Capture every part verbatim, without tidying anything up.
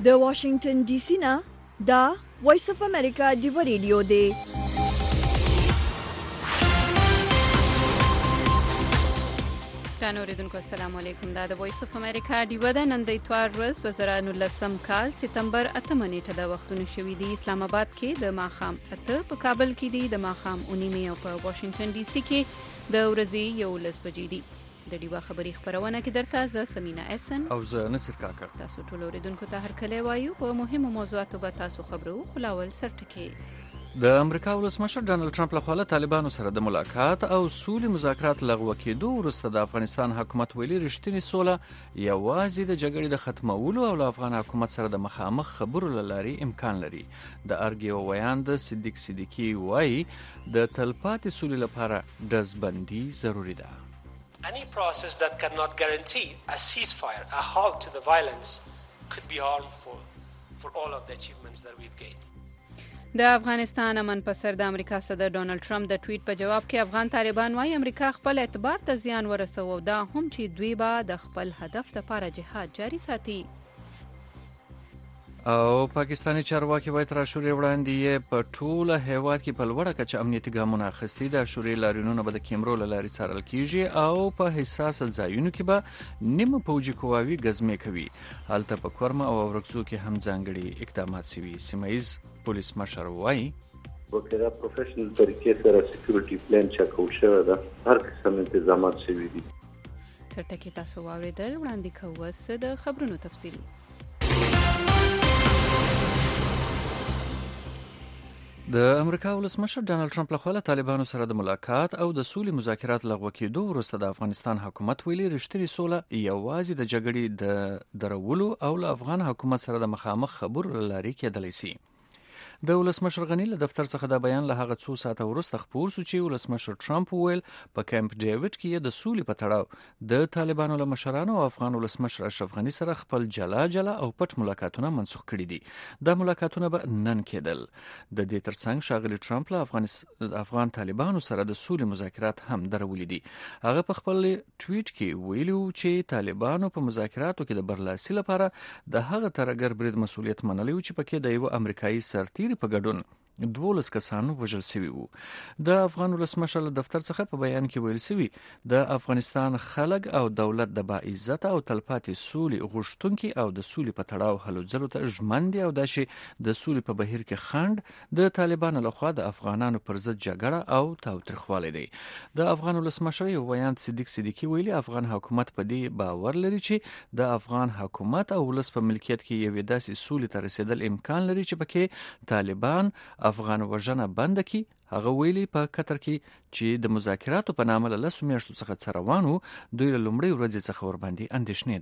د واشنگټن ډي سي نه دا وایس اف امریکا ډیو ریډیو دی. ګرانو اوریدونکو السلام علیکم. دا د وایس اف امریکا ډیو ده. نن د اتوار ورځ دوه زره نولسم کال سپتمبر اتمه نیټه د وختونو شوې دي. اسلام آباد کې د ماښام اته، په کابل کې دي د ماښام اوه نیمې او په واشنگټن ډي سي کې د ورځې یولس بجې دي. د ډیوا خبري خبرونه کې درته زه سمینا احسن او زه نصر کاکر. تاسو ټول اوریدونکو ته هرکلی وایو. په مهمو موضوعاتو به تاسو خبرو. خلاول سرټکی د امریکا ولسمشر ډانلډ ټرمپ لخوا له طالبانو سره د ملاقات او سولې مذاکرات لغوه کېدو وروسته د افغانستان حکومت ویلي رښتینې سوله یوازې د جګړې د ختمولو او له افغان حکومت سره د مخامخ خبرو له لارې امکان لري. د ارګ یو ویاند صدیق صدیقي وایي د تلپاتې سولې لپاره ډزبندي ضروري ده. Any process that cannot guarantee a ceasefire, a halt to the violence, could be harmful for all of the achievements that we've gained. د افغانستان امن په سر د امریکا صدر ډونالد ټرمپ د ټویټ په جواب کې افغان طالبان وايي امریکا خپل اعتبار ته زیان ورسوي، دا هم چې دوی به د خپل هدف لپاره جهاد جاري ساتي. او پاکستاني چارواکي وایي تر عاشورې وړاندې یې په ټوله هیواد کې په لوړه کچه امنیتي ګامونه اخیستي. د عاشورې لاریونونه به د کیمرو له لارې څارل کیږي او په حساسه ځایونو کې به نیمه پوځي قواوي ګزمې کوي. هلته په کورمه او ورکزو کې هم ځانګړي اقدامات شوي. سیمه ییز پولیس مشر وایي وکړه پروفیشنل طریقې سره سکیورټي پلان چکول شوی ده، هر قسم انتظامات شوي دي. سرټکی تاسو واوریدل. وړاندې کوو اوس د خبرونو تفصیل. د امریکا ولسمشر ډانلډ ټرمپ لخوا له طالبانو سره د ملاقات او د سولې مذاکرات لغوه کېدو وروسته د افغانستان حکومت ویلي رښتینې سوله یوازې د جګړې د درولو او له افغان حکومت سره د مخامخ خبرو له لارې کېدلی شي. د ولسمشر غنی له دفتر څخه دا بیان له هغه څو ساعته وروسته خپور شو چې ولسمشر ټرمپ ویل په کیمپ ډیوډ کې د سولې په تړاو د طالبانو له مشرانو او افغان ولسمشر اشرف غنی سره خپل جلا جلا او پټ ملاقاتونه منسوخ کړي دي. دا ملاقاتونه به نن کېدل. د دې ترڅنګ ښاغلي ټرمپ له افغان افغان طالبانو سره د سولې مذاکرات هم درولي دي. هغه په خپل ټویټ کې ویلو چې طالبانو په مذاکراتو کې د برلاسي لپاره د هغه ترګر برید مسؤلیت منلی چې پکې د یو امریکایي سرتیر په ګډون دولس کسانو وژل شوي وو. د افغان ولسمشر له دفتر څخه په بیان کې ویل شوي د افغانستان خلک او دولت د با عزت او تلپاتې سولې غوښتونکي او د سولې په تړاو هلو ځلو ته ژمن دي او دا چې د سولې په بهیر کې خنډ د طالبانو لخوا د افغانانو پر ضد جګړه او تاوتریخوالی دی. د افغان ولسمشر یو ویاند صدیق صدیقي ویلي افغان حکومت په دې باور لري چې د افغان حکومت او ولس په ملکیت کې یوې داسې سولې ته رسیدل امکان لري چې پکې طالبان افغان وژنه بند کی. هغه ویلي په قطر کې چې د مذاکراتو په نامه له لسو میاشتو څخه څه روان وو، دوی له لومړۍ ورځې څخه ورباندې اندېښنې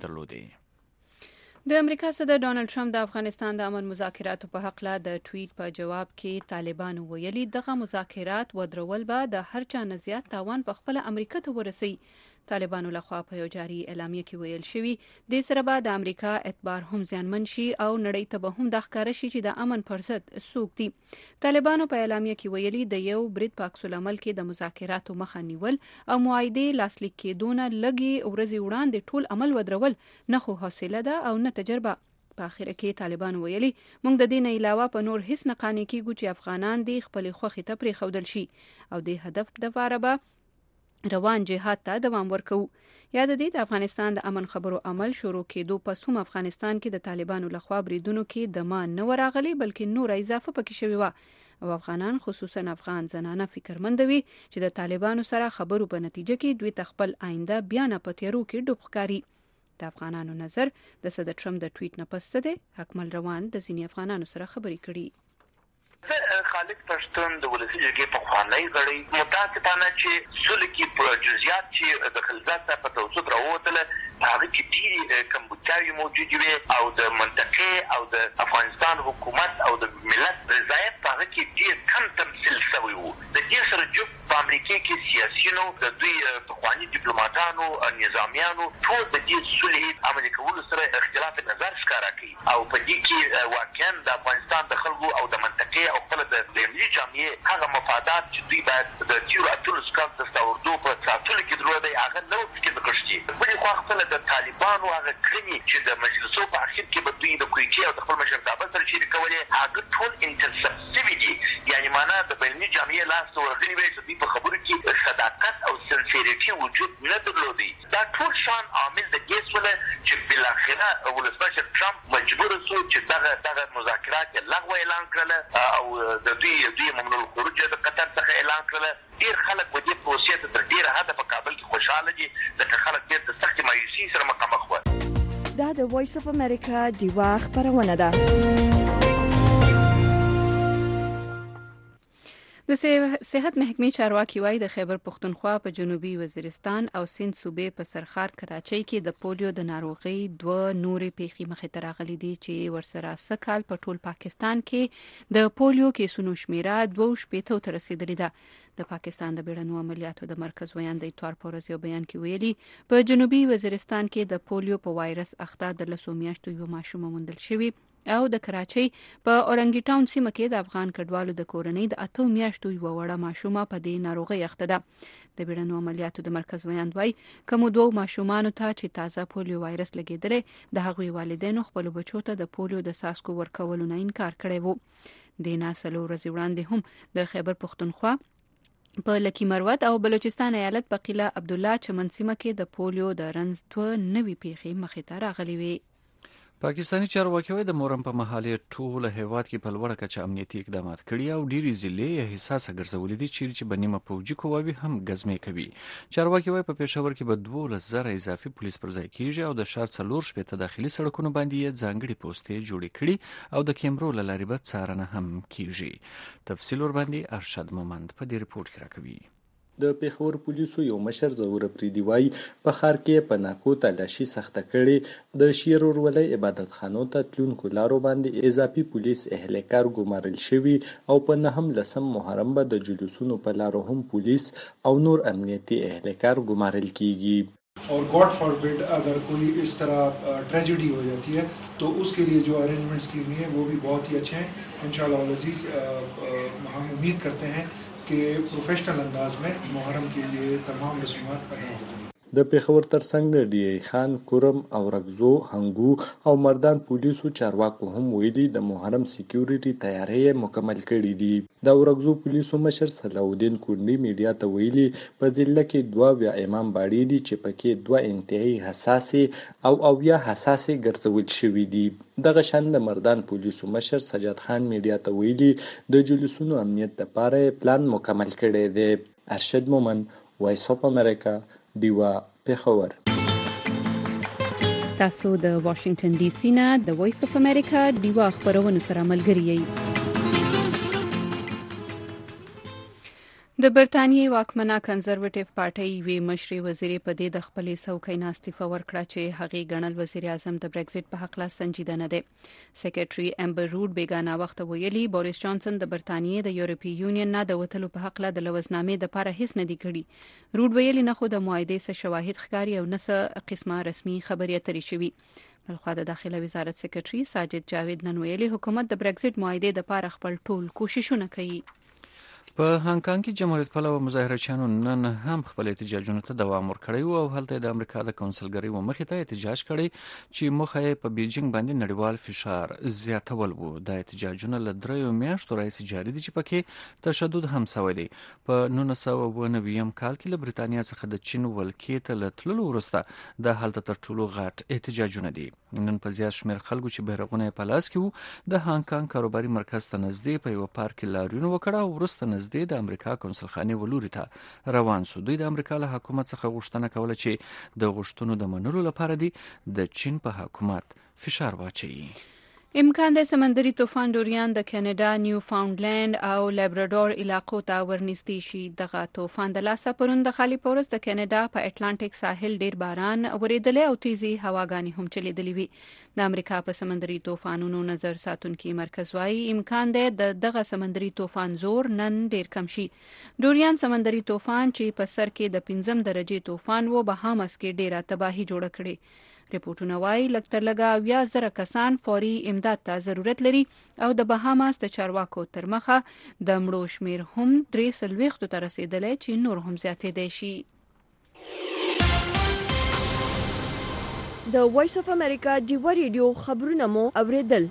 درلودې. د امریکا صدر ډونالد ټرمپ د افغانستان د امن مذاکراتو په حق له د ټویټ په جواب کې طالبانو ویلي دغه مذاکرات ودرول به د هر چا نه زیات تاوان په خپل امریکا ته ورسي. طالبانو لخوا په یو جاری اعلامیه کې ویل شوی د سره به د امریکا اعتبار هم زیانمن شي او نړۍ ته به هم د ښکاره شي چې د امن پر ضد څوک دي. طالبانو په اعلامیه کې ویلي د یو برید په عکس العمل کې د مذاکراتو مخه نیول او معاهدې لاسلیک کېدونه لږې ورځې وړاندې ټول عمل ودرول نه خو حوصله ده او نه تجربه. په اخر کې طالبان ویلي موږ د دې نه علاوه په نور هیڅ نه قانع کیږو چې افغانان دې خپل خوخي ته پرېښودل شي او د هدف لپاره به روان جهاد ته دوام ورکو. یاد دي د افغانستان د امن خبرو عمل شروع کېدو پس هم افغانستان کې د طالبانو لخوا بریدونو کې د مان نه وراغلي بلکې نور اضافه پکې شوی و او افغانان خصوصا افغان زنانه فکرمندوي چې د طالبانو سره خبرو په نتیجه کې دوی تخپل آینده بیا نه پتیرو کې ډوب ښکاري. د افغانانو نظر د صدر ټرمپ د ټویټ نه پس ده حکمل روان د ځینې افغانانو سره خبرې کړي. خالد پښتون د ولسی جرګې په خوانۍ غړي متاسفانه چې سولې کې په جزئیات چې د خلافت په توسط راووتله هغه کې ډېری کمبودچاوي موجود وي او د منطقې او د افغانستان حکومت او د ملت رضایت په هغه کې ډېر کم تمثیل شوی وو. د دې سره جوب په امریکا کې سیاسيونو د دوی پخواني ډیپلوماټانو نظامیانو ټول د دې سولې عملي کولو سره اختلاف نظر ښکاره کوي او په دې کې واقعا د افغانستان د خلکو او د منطقې او خپل د ملي جامعې هغه مفادات چې دوی باید د تیرو اتلس کال د ستاوردو په ساتلو کې درلودی هغه نه و پکې نغښتي. بلې خوا خپله به د طالبانو هغه کړنې چې د مجلسو په اخر کې به دوی د کویټې او د خپل مشرتابه سره شریکولې هغه ټول انټرسپټ شوي دي. یعنې معنا د بینالمللي جامعې لاس ته ورغلي وی چې دوی په خبرو کې صداقت او سنسیریټي وجود نه درلودی. دا ټول شان عامل د دې سوله چې بالاخره ولسمشر ټرمپ مجبور شو چې دغه دغه مذاکرات لغوه اعلان کړل او د دوی دوی ممنوع الخروج د قطر څخه اعلان کړل. ډېر خلک په دې پروسې ته تر ډېره حده په کابل کې خوشحاله دي، ځکه خلک ډېر د سختې مایوسۍ سره مخامخ وو. دا د وایس اف امریکا ډیوا خبرونه ده. د صحت محکمې چارواکي وایي د خیبر پښتونخوا په جنوبي وزیرستان او سند صوبې په سرخار کراچۍ کې د پولیو د ناروغۍ دوه نورې پیښې مخې ته راغلي دي چې ورسره سکهال په ټول پاکستان کې د پولیو کیسونو شمیره دوه شپېته ته رسیدلې ده. د پاکستان د بیړنیو عملیاتو د مرکز ویان د اتوار په ورځ یو بیان کې ویلي په جنوبي وزیرستان کې د پولیو په وایرس اخته د لسو میاشتو یو ماشوم موندل شوی او د کراچۍ په اورنګي ټاون سیمه کې د افغان کډوالو د کورنۍ د اتو میاشتو یو وړه ماشومه په دې ناروغي اخته ده. د بیړنیو عملیاتو د مرکز ویان وایي کوم دوه ماشومان ته چې تازه پولیو وایرس لګیدل د هغوی والدینو خپل بچو ته د پولیو د ساسکو ورکولو نه انکار کړی وو. د ناسلو ورځې وړاندې هم د خیبر پښتونخوا په لکی مروت او بلوچستان ایالت په قلعه عبدالله چمن سیمه کې د پولیو د رنځ دوه نوي پیښې مخې ته راغلي وي. پاکستانی چارواکي وايي د محرم په مهال ټول هیواد کې په لوړه کچه امنیتي اقدامات کړي او ډېری ضلعې حساسه ګرځولې دي چې بنیمه پوجي قواوي هم غزمې کوي. چارواکي وايي په پېښور کې به دوولس زره اضافي پولیس پر ځای کیږي او د ښار څلور شپېته داخلي سړکونو باندې ځانګړي پوستې جوړې کړي او د کیمرو له لارې به څارنه هم کیږي. تفصیل ور باندې ارشد مومند په دې رپورت کې راکوي. د پیښور پولیسو یو مشر ظهور افریدي وایي په ښار کې په ناکو تلاشي سخته کړې د شیر ورولۍ عبادت خانو ته تلونکو لارو باندې اضافي پولیس اهلکار ګمارل شوي او په نهم لسم محرم به د جلوسونو په لارو هم پولیس او نور امنیتي اهلکار ګمارل کیږي. और God forbid अगर कोई इस तरह ट्रेजेडी हो जाती है तो उसके लिए जो अरेंजमेंट्स किए हुए हैं वो भी बहुत ही अच्छे हैं. इंशाल्लाह अज़ीज़ हम उम्मीद करते हैं कि प्रोफेशनल अंदाज में मुहर्रम के लिए तमाम रसूमात अदा होती हैं. د پیښور ترڅنګ د ډی ای خان کورم او رګزو هنګو او مردان پولیسو چارواکو هم ویلي د محرم سکیورټي تیاری مکمل کړي دي. د رګزو پولیسو مشر صلاح الدین کورنی میډیا ته ویلي په ضلع کې دوه بیا امام باړي دي چې پکې دوه انتهایی حساسه او او یا حساسه ګرځول شوي دي. دغه شان د مردان پولیسو مشر سجاد خان میډیا ته ویلي د جلوسونو امنیت لپاره پلان مکمل کړي دي. ارشد مومن وایس اف امریکا دیوا پیښور. تاسو د واشنگټن ډي سي نه د وایس اف امریکا دیوا خبرونه سره ملګری یئ. د برتانیې واکمنه کنزرویټیو پارټۍ وی مشري وزیر په دې د خپلې څوکۍ نه استعفا ورکړه چې هغې ګڼل وزیر اعظم د برګزټ په حق لا سنجیده نه دی. سیکریټري امبر رود بیگانه وخت ویلي بوریس جانسن د برتانیې د یورپی یونین نه د وتلو په حق لا د لوزنامې د لپاره هیڅ نه دی کړی. رود ویلي نه خو د معاهدې څخه شواهد ښکاري او نه څه قسمه رسمي خبري اترې شوي. بلخوا د داخله وزارت سیکریټري ساجد جاوید نن ویلي حکومت د برګزټ معاهدې د لپاره خپل ټول کوششونه کوي. په هانګ کانګ کې جمهوریت پلوه مظاهرچیانو نن هم خپل احتجاجونو ته دوام ورکړی او هلته د امریکا د کونسلګرۍ و مخې ته احتجاج کړی چې مخه یې په بیجینګ باندې نړیوال فشار زیاتول وو. د احتجاجونو له دریو میاشتو راهیسې جاري دي چې پکې تشدد هم شوی دی. په نولس سوه اوه نوي کال کې له برتانیا څخه د چین ولکې ته له تللو وروسته د هلته تر ټولو غټ احتجاجونه دي. نن په زیات شمېر خلکو چې بیرغونه یې په لاس کې وو د هانګ کانګ کاروباري مرکز ته نږدې په یوه پارک کې لاریون وکړه او وروسته نږدې د امریکا کونسلخانې ولوري ته روان سو. دوی د امریکا له حکومت څخه غوښتنه کوله چې د غوښتنو د منلو لپاره دی د چین په حکومت فشار واچوي. امکان د سمندري طوفان ډوریان د کاناډا، نیو فاونډلند او لابرادور علاقو ته ورنږدې شي. دغه طوفان د لاسه پرون د خالي پورس د کاناډا په اټلانټیک ساحل ډیر باران ورېدلې او تیزي هواګانې هم چلیدلې وي. د امریکا په سمندري طوفانونو نظر ساتونکي مرکز وايي امکان دی د دغه سمندري طوفان زور نن ډیر کم شي. ډوریان سمندري طوفان چې په سر کې د پنځم درجه طوفان و بهامس کې ډیره تباہي جوړه کړې. ریپورتونه وايي لږ تر لږه اویا زره کسان فوري امداد ته ضرورت لري او د بهاماس د چارواکو تر مخه د مړو شمیر هم درې څلوېښتو ته رسیدلی چې نور هم زیاتېدی شي. د وایس اف امریکا ډیوا ریډیو خبرونه مو اوریدل.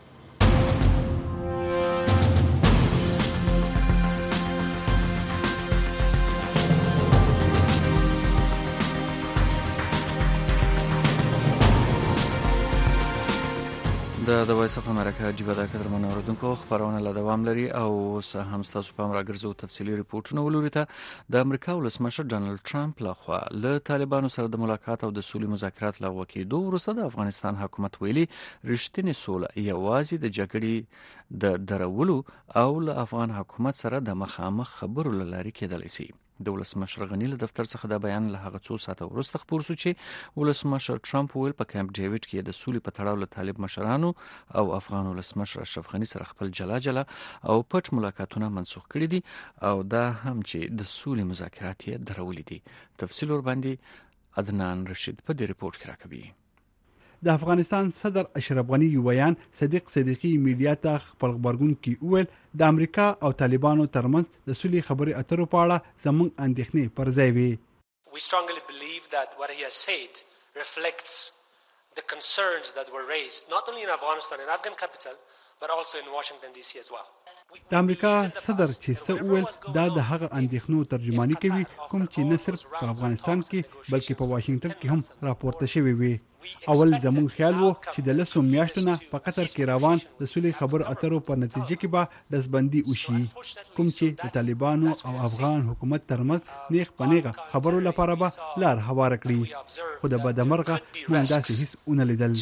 د د وایس اف امریکا ډیوا د کډر منوردونکو خبرونه لا دوام لري او هم تاسو په امر راګرځو تفصیلي ریپورتونه ولوري ته د امریکا ولسمشر ډانلډ ټرمپ لخوا له طالبانو سره د ملاقات او د سولې مذاکرات لغوه کېدو وروسته د افغانستان حکومت ویلي رښتینی سوله یوازې د جګړې د درولو او له افغان حکومت سره د مخامخ خبرو لاري کېدلی شي. د ولسمشر غنی له دفتر څخه دا بیان له هغه څو ساعته وروسته خبر شو چې ولسمشر ټرمپ ویل په کیمپ ډیوډ کې د سولې په تړاو له طالب مشرانو او افغان ولسمشر اشرف غنی سره خپل جلا جلا او پټ ملاقاتونه منسوخ کړي دي او دا هم چې د سولې مذاکرات یې درولې دي. تفصیل ور باندې عدنان رشید په دې ریپورت کې راکوي. د افغانستان صدر اشرف غنی ویان صدیق صدیقی میډیا ته خپل خبرګون کې وویل د امریکا او طالبانو ترمنځ د سولې خبرې اترو په اړه زموږ اندېښنې پر ځای وي. We strongly believe that what he has said reflects the concerns that were raised not only in Afghanistan and Afghan capital but also in Washington D C as well. د امریکا صدر چې څه وویل دا د هغه اندېښنو ترجمانی کوي کوم چې نه صرف په افغانستان کې بلکې په واشنگټن کې هم راپورته شوی وي. اول زمون خیال وو چې د لسو میاشتو نه په قطر کې روان د سولې خبرو اترو په نتیجه کې به دسبندي وشي کوم چې د طالبانو او افغان حکومت ترمنځ نیغ پنیغه خبرو لپاره به لار هواره کړي خو د بدمرغه موږ داسې هیڅ ونه لیدل.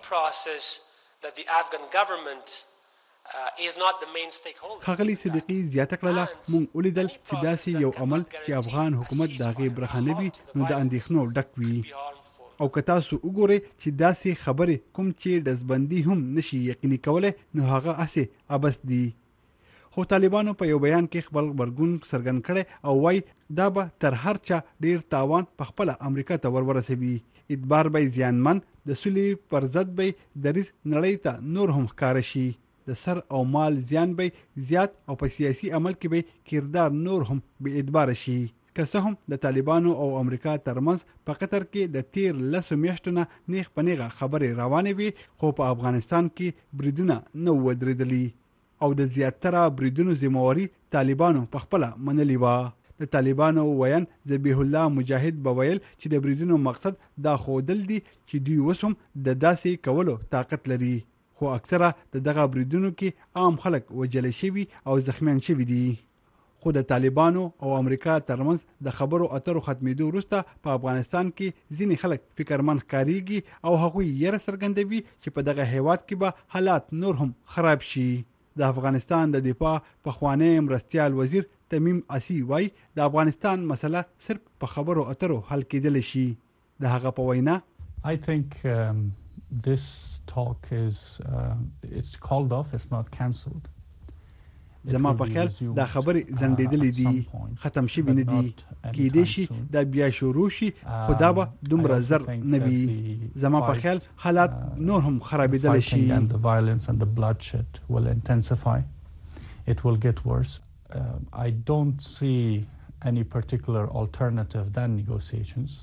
خاغلی صدیقی زیاته کړله مونږ ولیدل چې داسې یو عمل چې افغان حکومت داغه برخنه وي نو د اندېښنو ډک وي او که تاسو وګورئ چې داسې خبرې کوم چې دزبندي هم نشي یقیني کولای نو هغه اسې ابس دي. خو طالبانو په یو بیان کې خپل خبرګون څرګند کړي او وايي دا به تر هر چا ډیر تاوان په خپل امریکا ته ورورسوي. ادبار به زیانمن د سولې پر ضد به دریز نړۍ ته نور هم ښکار شي. د سر او مال زیان به زیات او په سیاسي عمل کې به کردار نور هم به ادبار شي. که څه هم د طالبانو او امریکا ترمنځ په قطر کې د تیر لسو میاشتو نه نیغ پنیغه خبرې روانې وي خو په افغانستان کې بریدونه نه ودرېدلي او د زیاتره بریدونو ذمہواري طالبانو په خپل منلې و. د طالبانو ویان ذبیح الله مجاهد بویل چې د بریدونو مقصد دا خودل دي چې دوی وسوم د داسې کولو طاقت لري خو اکثره د دغه بریدونو کې عام خلک وجل شوي او زخمیان شوي دي. خو د طالبانو او امریکا ترمنځ د خبرو اترو ختمېدو وروسته په افغانستان کې ځینې خلک فکرمن ښکاریږي او هغوی یې څرګندوي چې په دغه هیواد کې به حالات نور هم خراب شي. د افغانستان د دفاع پخوانی مرستیال وزیر تمیم اسی وای د افغانستان مسله صرف په خبرو اترو حل کېدل شي. د هغه په وینا I think um, this talk is uh, it's called off, it's not cancelled. زما په خیال دا خبرې زندېدلې دي ختم شوي نه دي کېدای شي دا بیا شروع شي خو دا به دومره زر نه وي. زما په خیال حالات نور هم خرابېدلی شي. The violence and the bloodshed will intensify. It will get worse. Uh, I don't see any particular alternative than negotiations.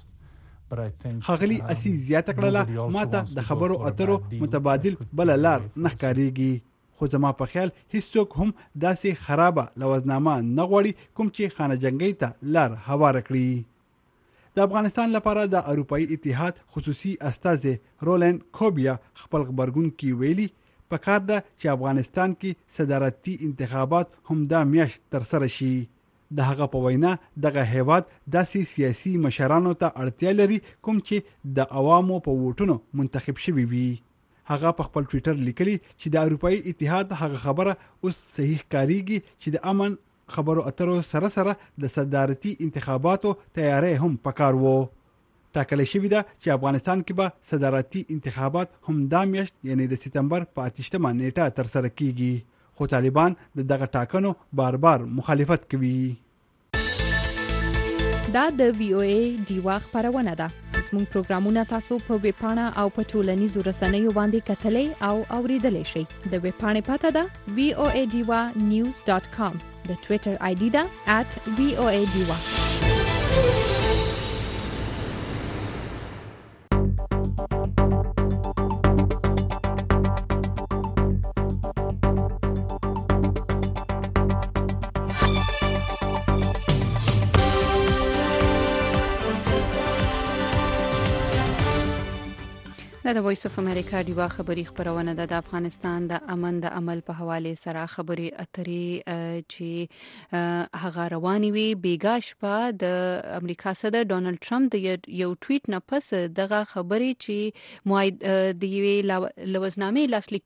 خاغلی اسی زیاته کړله ماته د خبرو اترو متبادل بل لار نه ښکاریږي خو زما په خیال هیڅوک هم داسې خرابه لوزنامه نه غواړي کوم چې خانه جنگي ته لار هواره کړي. د افغانستان لپاره د اروپאי اتحاد خصوصي استازي رولند کوبیا خپل خبرګون کې ویلي په کار ده چې افغانستان کې صدارتي انتخابات هم دا میاشت تر سره شي. د هغه په وینا دغه هیواد داسې سیاسي مشرانو ته اړتیا لري کوم چې د عوامو په ووټونو منتخب شوي وي. هغه په خپل ټوئیټر لیکلي چې د اروپאי اتحاد هغه خبره اوس صحیح کاریږي چې د امن خبرو اترو سره سره د صدارتي انتخاباتو تیاری هم پکار وو. ټاکل شوی ده چې افغانستان کې به صدارتي انتخابات هم دا میاشت یعنی د سپتمبر په اتهمه نیټه تر سره کیږي خو طالبان د دغه ټاکنو بار بار مخالفت کوي. دا د وی او ای ډیوا خبرونه ده. زموږ پروګرامونه تاسو په ویب پاڼه او په ټولنیزو رسنیو باندې کتلای او اوریدلای شئ. د ویب پاڼې پته ده وی او ای ډیوا نیوز ډاټ کام. د ټوئیټر آی ډي ده ات وی او ای ډیوا. دا د وایس اف امریکا دیوا خبری خبرونه ده د افغانستان د امن د عمل په حواله سره خبري اترې چې هغه رواني وي بیګاش په د امریکا صدر ډونالد ټرمپ د یو ټویټ نه پس دغه خبري چې موعد د یوې لوزنامې لاسلیک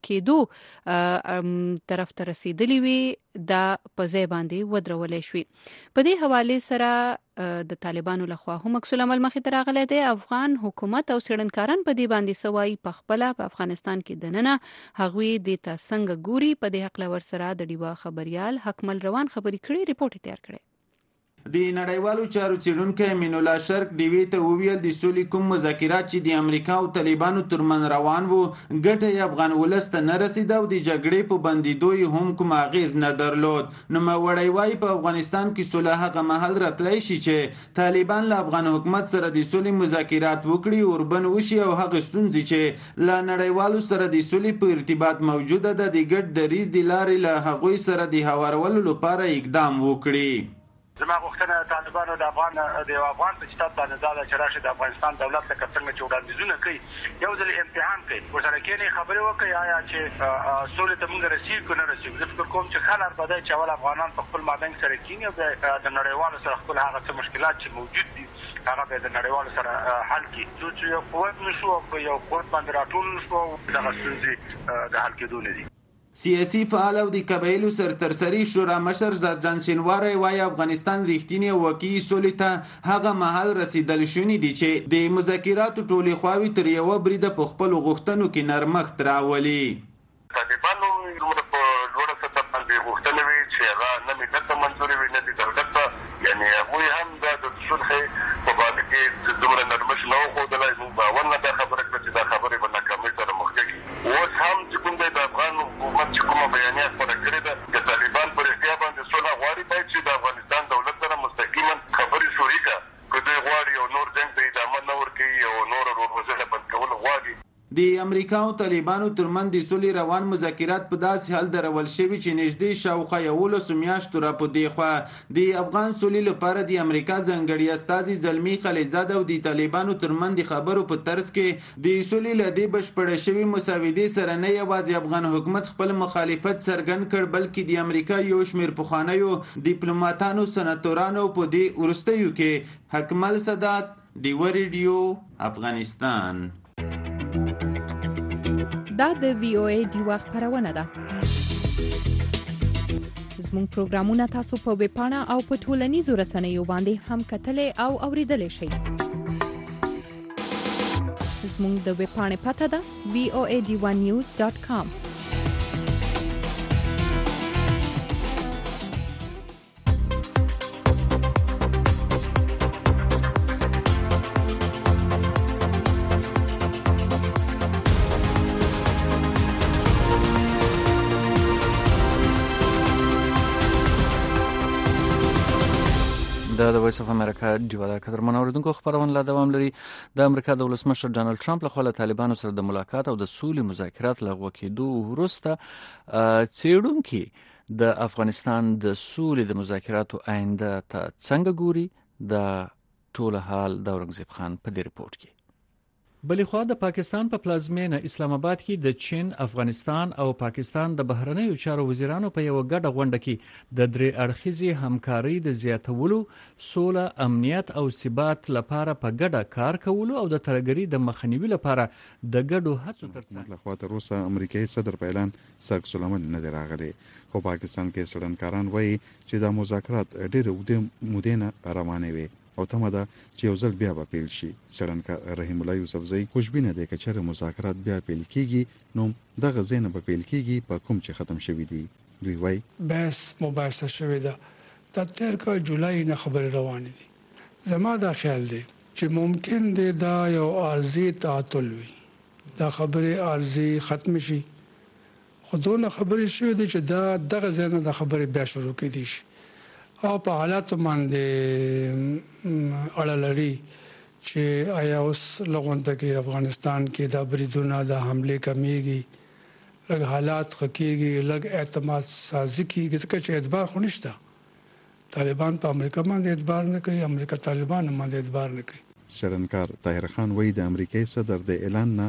کېدو طرف ته رسیدلی وي دا په ځای باندې ودرولې شوې. په دې حواله سره د طالبانو لخوا هم عکس العمل مخې ته راغلی دی. افغان حکومت او څېړنکاران په دې باندې سوای په خپل په افغانستان کې دننه هغوی د تاسنګ ګوري. په دې حق لور سره د ډیوا خبريال حکمل روان خبري کړي ریپورت تیار کړي. د نړیوالو چارو څېړونکي مین الله شرق ډیوی ته وویل د سولې کوم مذاکرات چې د امریکا او طالبانو ترمن روان وو ګټه یې افغان ولس ته نه رسیده او د جګړې په بندیدو یې هم کوم اغیز نه درلود. نوموړی وایي په افغانستان کې سوله هغه مهال راتلی شي چې طالبان له افغان حکومت سره د سولې مذاکرات وکړي اوربن وشي او هغه ستونزې چې له نړیوالو سره د سولې په ارتباط موجوده ده د ګډ دریځ د لارې له هغوی سره د هوارولو لپاره اقدام وکړي. زما غوښتنه طالبانو د افغان د افغان په چتاب باندې دا چې راشي د افغانستان دولت لکه څنګه چې وړاندیزونه کوي یو ځل امتحان کوي ورسره کېنې خبرې وکړي آیا چې سولې ته موږ رسیږو که نه رسیږو. زه فکر کوم چې خلک به دی چې اول افغانان په خپل مابین سره کېني او د نړیوالو سره خپل هغه څه مشکلات چې موجود دي هغه به د نړیوالو سره حل کړي. څو چې یو قوت نشو او په یو قوت باندې راټول نشو دغه ستونزې د حل کېدو نه دي. سیاسي فعال او د قبایلو سرترسري شورا مشر زرجان شینواری وایي افغانستان ریښتینی او واقعي سولې ته هغه مهال رسیدل شوني دي چې د مذاکراتو ټولې خواوې تر یوه بریده په خپلو غوښتنو کې نرمښت راولي. طالبانو دومره په لوړه سطح باندې غوښتنې وي چې هغه نه ملت ته منظورې وي نه د دولت ته، یعنې هغوی هم دا د صلحې په باره کې دومره نرمښت نه وښودلی. موږ به اول نه دا خبره کړه چې دا خبرې به ناکامۍ سره مخ کېږي. اوس هم چې کوم دی د افغان حکومت چې کومه بیانیه خپره کړې ده د طالبان په رښتیا باندې صلح غواړي باید چې د افغانستان دولت سره مستقیما خبرې شروع کړه. که دوی غواړي او نور جنګ ته ادامه نه ورکوي او نور روزنه بند کول غواړي. د امریکا او طالبانو ترمن د سولې روان مذاکرات په داسې حال درول شوي چې نږدې شاوخوا یولسو میاشتو را په دې خوا د افغان سولې لپاره د امریکا ځانګړي استازي زلمي خلیزاد او د طالبانو ترمن د خبرو په طرز کې د سولې له دې بشپړه شوي مساودې سره نه یوازې افغان حکومت خپل مخالفت څرګند کړ بلکې د امریکا یو شمېر پخوانیو ډیپلوماټانو سناتورانو په دې وروستیو کې حکمل سادات ډیوا ریډیو افغانستان. دا د وی او ای دیوا خبرونه ده. زموږ پروګرامونه تاسو په ویب پاڼه او په ټولنیزو رسنیو باندې هم کتلای او اوریدلای شئ. زموږ د ویب پاڼې پته ده وی او ای دیوا نیوز ډاټ کام. دا د وایس اف امریکا دیوا د قدرمن اوریدونکو خبرونه لا دوام لري. د امریکا د ولسمشر ډونالد ټرمپ لخوا له طالبانو سره د ملاقات او د سولې مذاکرات لغوه کېدو وروسته څېړونکي د افغانستان د سولې د مذاکراتو آینده ته څنګه ګوري. د ټول حال د اورنګزیب خان په دې رپورت کې. بلې خوا د پاکستان په پلازمینه اسلام آباد کې د چین، افغانستان او پاکستان د بهرنیو چارو وزیرانو په یو ګډه غونډه کې د درې اړخیزې همکارۍ د زیاتولو، سوله، امنیت او ثبات لپاره په ګډه کار کولو او د ترهګرۍ د مخنیوي لپاره د ګډو هڅو ترڅنګ لخوا تر اوسه امریکایي صدر په اعلان سخت سلامت نه دی راغلی. خو پاکستان کې څېړنکاران وایي چې دا مذاکرات ډېرې اوږدې مودې نه روانې وي او تمه ده چې یو ځل بیا به پیل شي. څېړنکار رحیم الله یوسفزی خوشبینه دی که چېرې مذاکرات بیا پیل کېږي نو دغه ځای نه به پیل کېږي په کوم چې ختم شوي دي. دوی وایي بحث مباحثه شوې ده د تېر کال جولای نه خبرې روانې دي. زما دا خیال دی چې ممکن دی دا یو عارضي تعطل وي، دا خبرې عارضي ختم شي. خو دونه خبرې شوې دي چې دا دغه ځای نه د خبرې بیا شروع کېدی شي او په حالاتو باندې اړه لري چې آیا اوس لغونته کې افغانستان کې د بریدونو د حمله کمیږي، لږ حالات خکېږي، لږ اعتماد سازي کېږي ځکه چې اعتبار خو نشته. طالبان په امریکا باندې اعتبار نه کوي، امریکا طالبان باندې اعتبار نه کوي. څېړنکار طاهر خان وایي د امریکایي صدر د اعلان نه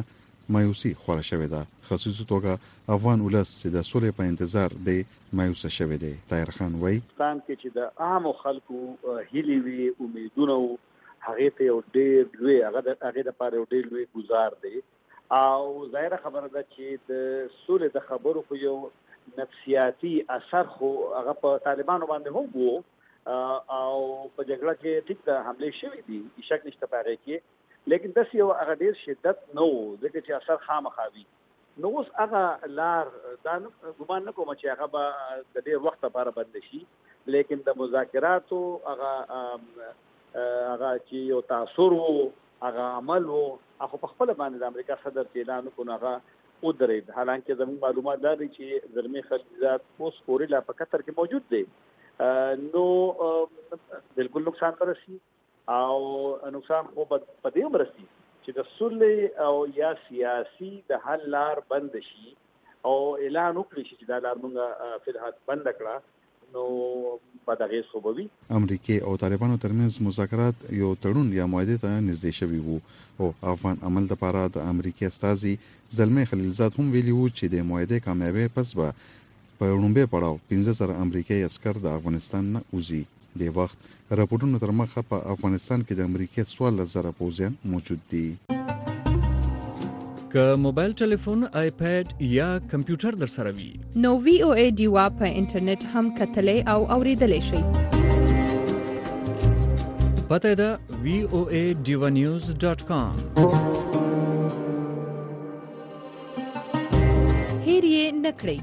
مایوسي خور شوې ده. خصوصي توګه افغان ولس چې د سولې په انتظار دی مایوس شوی دی. طاهر خان وایي پاکستان کې چې د عام خلکو هیلې وی امیدونه هغه ته یو ډېر لوی هغه د هغه د پاره یو ډېر لوی گزار دی او ظاهره خبره ده چې د سولې د خبرو خو یو نفسیاتی اثر خو هغه په طالبانو باندې هم وو او په جګړه کې ټیک د حمله شوې دي شک نشته پاره کې لیکن داس یو هغه ډیر شدت نو ځکه چې اثر خامخاوي نو اوس هغه لار دا ګمان نه کوم چې هغه به د ډیر وخت لپاره بند شي لیکن د مذاکراتو هغه هغه چې یو تاثیر وو هغه عمل وو هغه په خپل باندې د امریکا صدر اعلان وکړ هغه او درې حالانکه زموږ معلومات دا دي چې زلمی خلیزات اوس پورې لا په قطر کې موجود دي نو بالکل نقصان ترسي او نقصان خو په دې مرسي چې د سولې او یا سیاسي د حل لار بند شي او اعلان وکړي چې دا لار موږ په الحال بند کړه نو په دغه صوبوي امریکا او طالبانو ترمنځ مذاکرات یو تړون یا معاهده ته نږدې شوي وو او افغان عمل لپاره د امریکا استازي زلمی خلیلزاد هم ویلي وو چې د معاهده کامیابی پس به په لومبه پړاو پنځه سره امریکایي عسكر د افغانستان نه وځي. د وخت راپورټونو تر مخه په افغانستان کې د امریکا څوارلس زره پوځیان موجود دي. که موبایل ټلیفون، آیپاد یا کمپیوټر در سره وي نو وی او ای ډیوا په انټرنیټ هم کتلی او اوریدلی شئ. پته ده وی او ای ډیوا نیوز ډاټ کام. هیر یې نکړئ.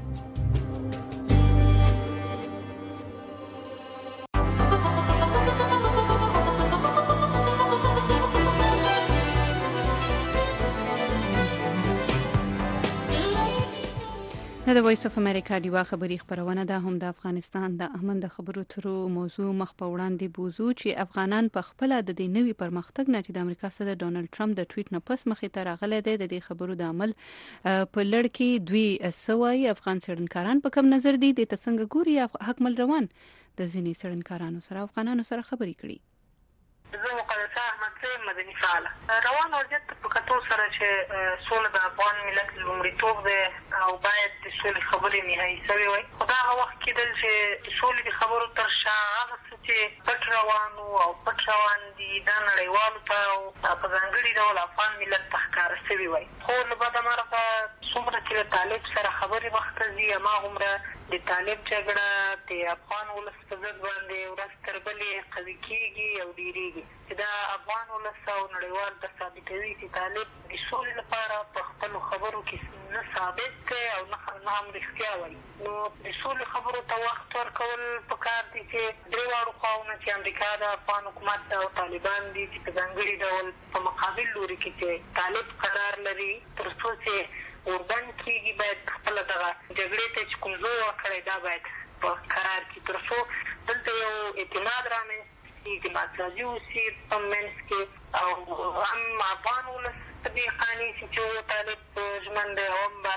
د وایس اف امریکا دیوا خبری خبرونه ده هم د افغانستان د امن د خبرو ترو موضوع مخ په وړاندې بوزو چې افغانان په خپل د دې نوي پرمختګ نه چې د امریکا صدر ډونالد ټرمپ د ټویټ نه پس مخې ته راغلی دی د دې خبرو د عمل په لړ کې دوی سوای افغان څېړنکاران په کوم نظر دي د څنګه ګوري حق مل روان د ځینې څېړنکارانو سره افغانانو سره خبرې کړي. زه مقدسه احمد زه مدني فعاله روان وضعیت په کتو سره چې سوله د افغان ملت لومړیتوب دی او باید د سولې خبرې نهایي سوې وای خو دا هغه وخت کېدل چې د سولې د خبرو تر شا هغه څه چې پټ روان وو او پټ روان دي دا نړیوالو ته او په ځانګړي ډول افغان ملت ته ښکاره سوي وای خو له بده مرغه څومره چې د طالب سره خبرې مخته ځي هماغومره د طالب جګړه د افغان ولس په ضد باندې ورځ تر بلې قوي کېږي او ډېرېږي چې دا افغان ولس او نړیوال ته ثابتوي چې طالب د سولې لپاره په خپلو خبرو کې نه ثابت دی او نه هم رښتیا وایي نو د سولې خبرو ته وخت ورکول پکار دي چې درېواړو خواوو چې امریکا د افغان حکومت او طالبان دي چې په ځانګړي ډول په مقابل لوري کې چې طالب قرار لري تر څو چې اوربند کېږي باید خپله دغه جګړې ته چې کوم زور ورکړی دا باید په قرار کړي تر څو دلته یو اعتماد رامنځته شي اعتماد سازي وشي په منځ کې او هم افغان ولس په دې قانع شي چې طالب ژمن دی او هم به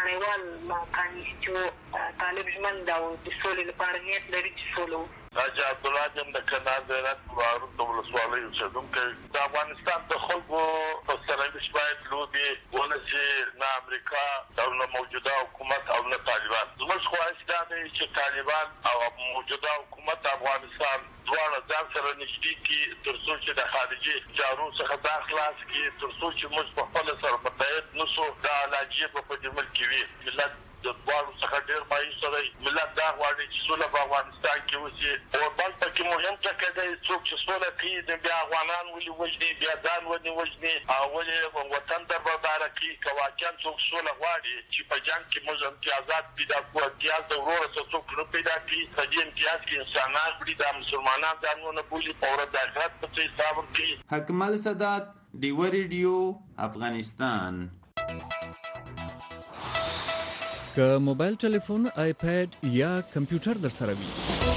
نړیوال قانع شي چې طالب ژمن دی او د سولې لپاره نیت لري چې سوله وکړي. حاجي عبدالله جان د کنړ زیارت معروف د ولسوالۍ اوسېدونکی د افغانستان د خلکو په سرنوشت باید لوبې ونشي نه امریکا او نه موجوده حکومت او نه طالبان. زموږ خواهش دا دی چې طالبان او موجوده حکومت افغانستان دواړه ځان سره نږدې کړي تر څو چې د خارجي جارو څخه دا خلاص کړي تر څو چې موږ په خپله سره متحد نه شو دا علاجې به په دې ملک کې وي. ملت د دواړو څخه ډېر مایوسه دی. ملت دا غواړي چې سوله په افغانستان کې وشي او بل پکې مهم ټکی دی څوک چې سوله کوي د بیا افغانان ولې وژني بیا ځان ولې وژني او ولې وطن دربرداره کوي که واقعا څوک سوله غواړي چې په جنګ کې موږ امتیازات پیدا کړو امتیاز د وروره څه څوک نه پیدا کړي په دې امتیاز کې انسانان کړي دا مسلمانان ځانونه بولي په ورځ د آخرت په څه حساب ورکوي. حکمل سادات ډیوه ریډیو افغانستان. که موبایل ټلیفون، آیپاد یا کمپیوټر در سره وي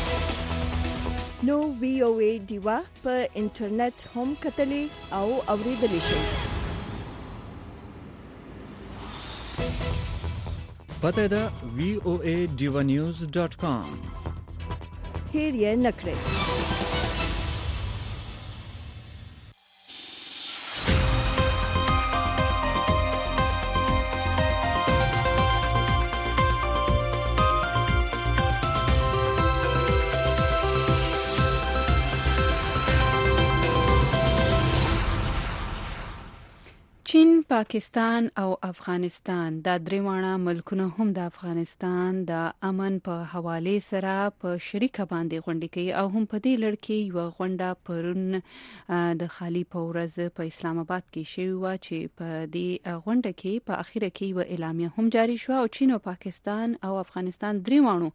نو وی او ای ډیوا په انټرنیټ هم کتلی او اوریدلی شئ. پته ده وی او ای ډیوا نیوز ډاټ کام. هیر یې نکړئ. پاکستان او افغانستان دا درې ملکونه هم د افغانستان د امن په حواله سره په شریکه باندې غونډه کوي او هم په دې لړ کې یو غونډه پرون د خالی په ورځ په اسلام آباد کې شوی و چې په دې غونډه کې په اخیره کې یو اعلامیه هم جاری شو او چین او پاکستان او افغانستان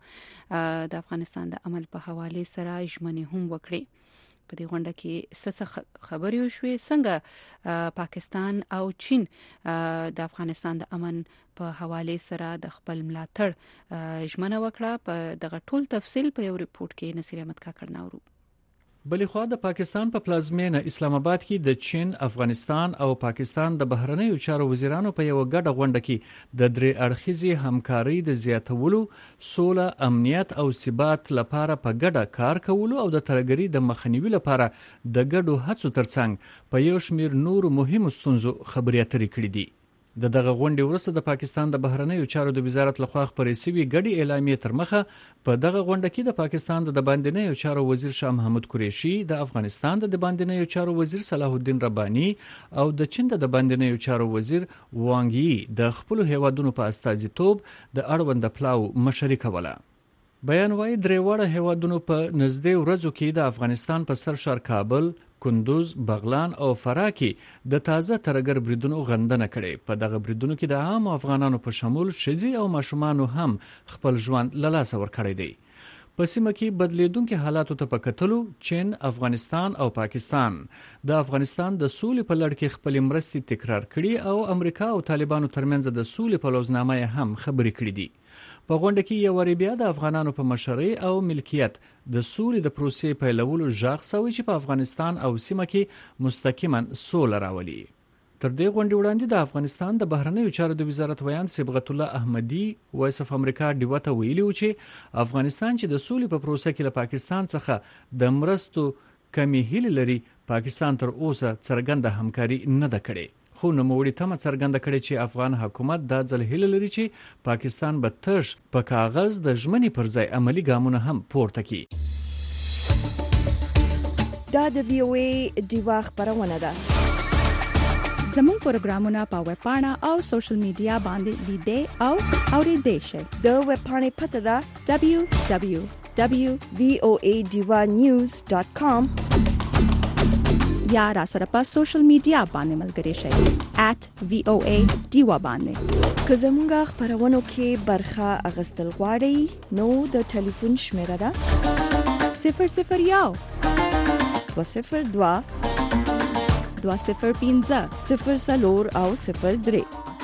درې د افغانستان د امن په حواله سره ژمنې هم وکړي. په دې غونډه کې څه خبرې وشوې، څنګه پاکستان او چین د افغانستان د امن په حواله سره د خپل ملاتړ ژمنه وکړه، په دغه ټول تفصیل په یو ریپورت کې نصیر احمد کاکړ ناورو. بلې خوا د پاکستان په پلازمینه اسلام آباد کې د چین، افغانستان او پاکستان د بهرنیو چارو وزیرانو په یو ګډه غونډه کې د درې اړخیزې همکارۍ د زیاتولو، سوله، امنیت او ثبات لپاره په ګډه کار کولو او د ترهګرۍ د مخنیوي لپاره د ګډو هڅو ترڅنګ په یو شمېر نورو مهمو ستونزو خبرې اترې کړې دي. د دغه غونډې وروسته د پاکستان د بهرنیو چارو د وزارت لخوا خپرې شوې ګډې اعلامیې تر مخه په دغه غونډه کې د پاکستان د باندنیو چارو وزیر شاه محمود قریشي، د افغانستان د باندنیو چارو وزیر صلاح الدین رباني او د چین د باندنیو چارو وزیر وانګ یی د خپل هیوادونو په استازیتوب د اړوند پلاو مشري کوله. بیان وايي درې واړه هیوادونو په نږدې ورځو کې د افغانستان په سرشار کابل، کندوز، بغلان او فراه کې د تازه ترهګر بریدونو غندنه کړې. په دغه بریدونو کې د عام افغانانو په شمول ښځې او ماشومان هم خپل ژوند له لاسه ورکړی دی. په سیمه کې بدلیدونکو حالاتو ته په کتلو چین، افغانستان او پاکستان د افغانستان د سولې په لړ کې خپل مرستې تکرار کړي او امریکا او طالبانو ترمنځ د سولې په لوزنامه هم خبرې کړې دي. په غونډه کې یو وری بیا د افغانانو په مشرۍ او ملکیت د سولې د پروسې پیلولو ژغ سوی چې په افغانستان او سیمه کې مستقیما سوله راولي. تر دې غونډې وړاندې د افغانستان د بهرنیو چارو د وزارت ویان صبغت الله احمدي وایس اف امریکا ډیوته ویلي و چې افغانستان چې د سولې په پروسه کې له پاکستان څخه د مرستو کمی هیلې لري، پاکستان تر اوسه څرګنده همکاري نه ده کړې. خو نوموړي تمه څرګنده کړې چې افغان حکومت دا ځل هیله لري چې پاکستان به تش په کاغذ د ژمنې پر ځای عملی ګامونه هم پورته کړي. دا د وی او ای ډیوا خبرونه ده. زموږ پروګرامونه په ویب پاڼه او سوشل میډیا باندې لیدئ او اوریدئ شئ. د ویب پاڼې پته ده دبلیو دبلیو دبلیو ډاٹ وی او ای ډیوا نیوز ډاٹ کام یا را سره په سوشل میډیا باندې ملګری شئ ایٹ وی او ای ډیوا باندې. که زموږ خبرونو کې برخه اغستل غواړئ نو د ټلیفون شمیره ده صفر صفر یو دو صفر دو دو صفر پنځه صفر څلور او صفر درې.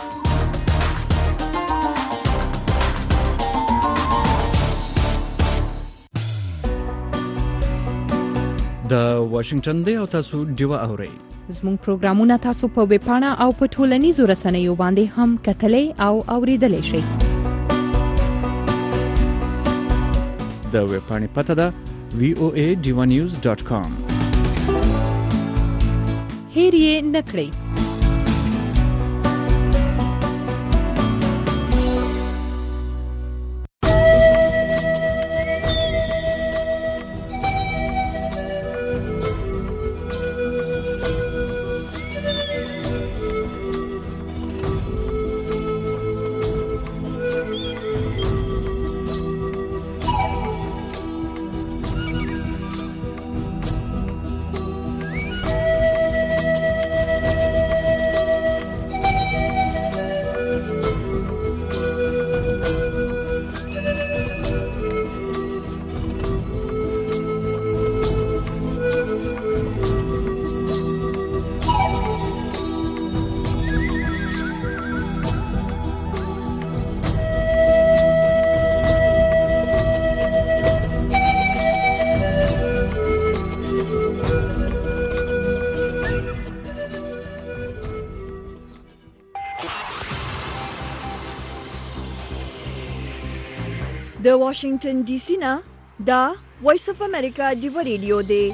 د واشنگټن دی او تاسو ډیوا اورئ. زموږ پروګرامونه تاسو په ویب پاڼه او په ټولنیزو رسنیو باندې هم کتلای او اوریدلای شئ. د ویب پاڼې پته ده وی او ای ډیوا نیوز ډاٹ کام. هیر یې نکړئ. د واشنگټن ډي سي نه دا وایس اف امریکا ډیوا ریډیو دی.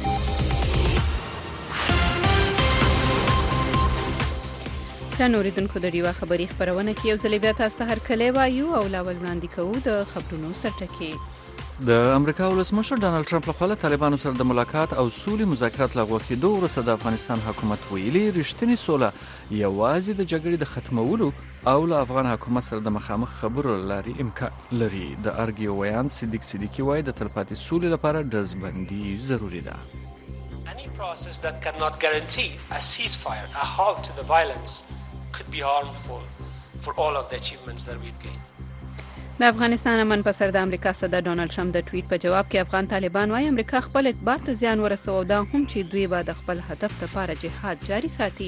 څنګه اوریدونکو د ډیوا خبری خبرونه کې یو ځل بیا تاسو ته هر کله وایو او لاول وړاندې کوو د خبرونو سرټکی. د امریکا ولسمشر ډانلډ ټرمپ له خوا طالبانو سره د ملاقات او سولې مذاکرات لغوه کېدو وروسته د افغانستان حکومت ویلي رښتینې سوله یوازې د جګړې د ختمولو او له افغان حکومت سره د مخامخ خبرو لاري امکان لري. د ارګ یو ویاند صدیق صدیقي وایي د تلپاتې سولې لپاره ډزبندي ضروري ده. Any process that cannot guarantee a ceasefire, a halt to the violence, could be harmful for all of the achievements that we've gained. د افغانستان امن په سر د امریکا صدر ډونالد ټرمپ د ټویټ په جواب کې افغان طالبان وايي امریکا خپل اعتبار ته زیان ورسوي دا هم چې دوی به د خپل هدف لپاره جهاد جاري ساتي.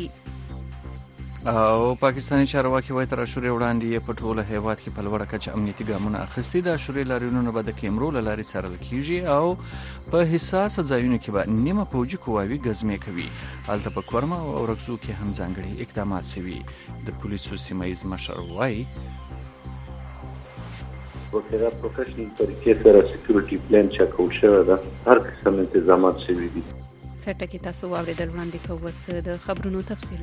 او پاکستاني چارواکي وایي تر عاشورې وړاندې یې په ټوله هیواد کې په لوړه کچه امنیتي ګامونه اخیستي. د عاشورې لاریونونه به د کیمرو له لارې څارل کیږي او په حساسه ځایونو کې به نیمه پوځي قواوې ګزمې کوي. هلته په کورما او اورکزو کې هم ځانګړي اقدامات شوي. د پولیسو سیمه ییز مشر وایي وکړه پروفیشنل طریقې سره سکیورټي پلان چکول شوی ده. هر قسم انتظامات شوي دي. سرټکی تاسو واوریدل وړاندې کوو اوس د خبرونو تفصیل.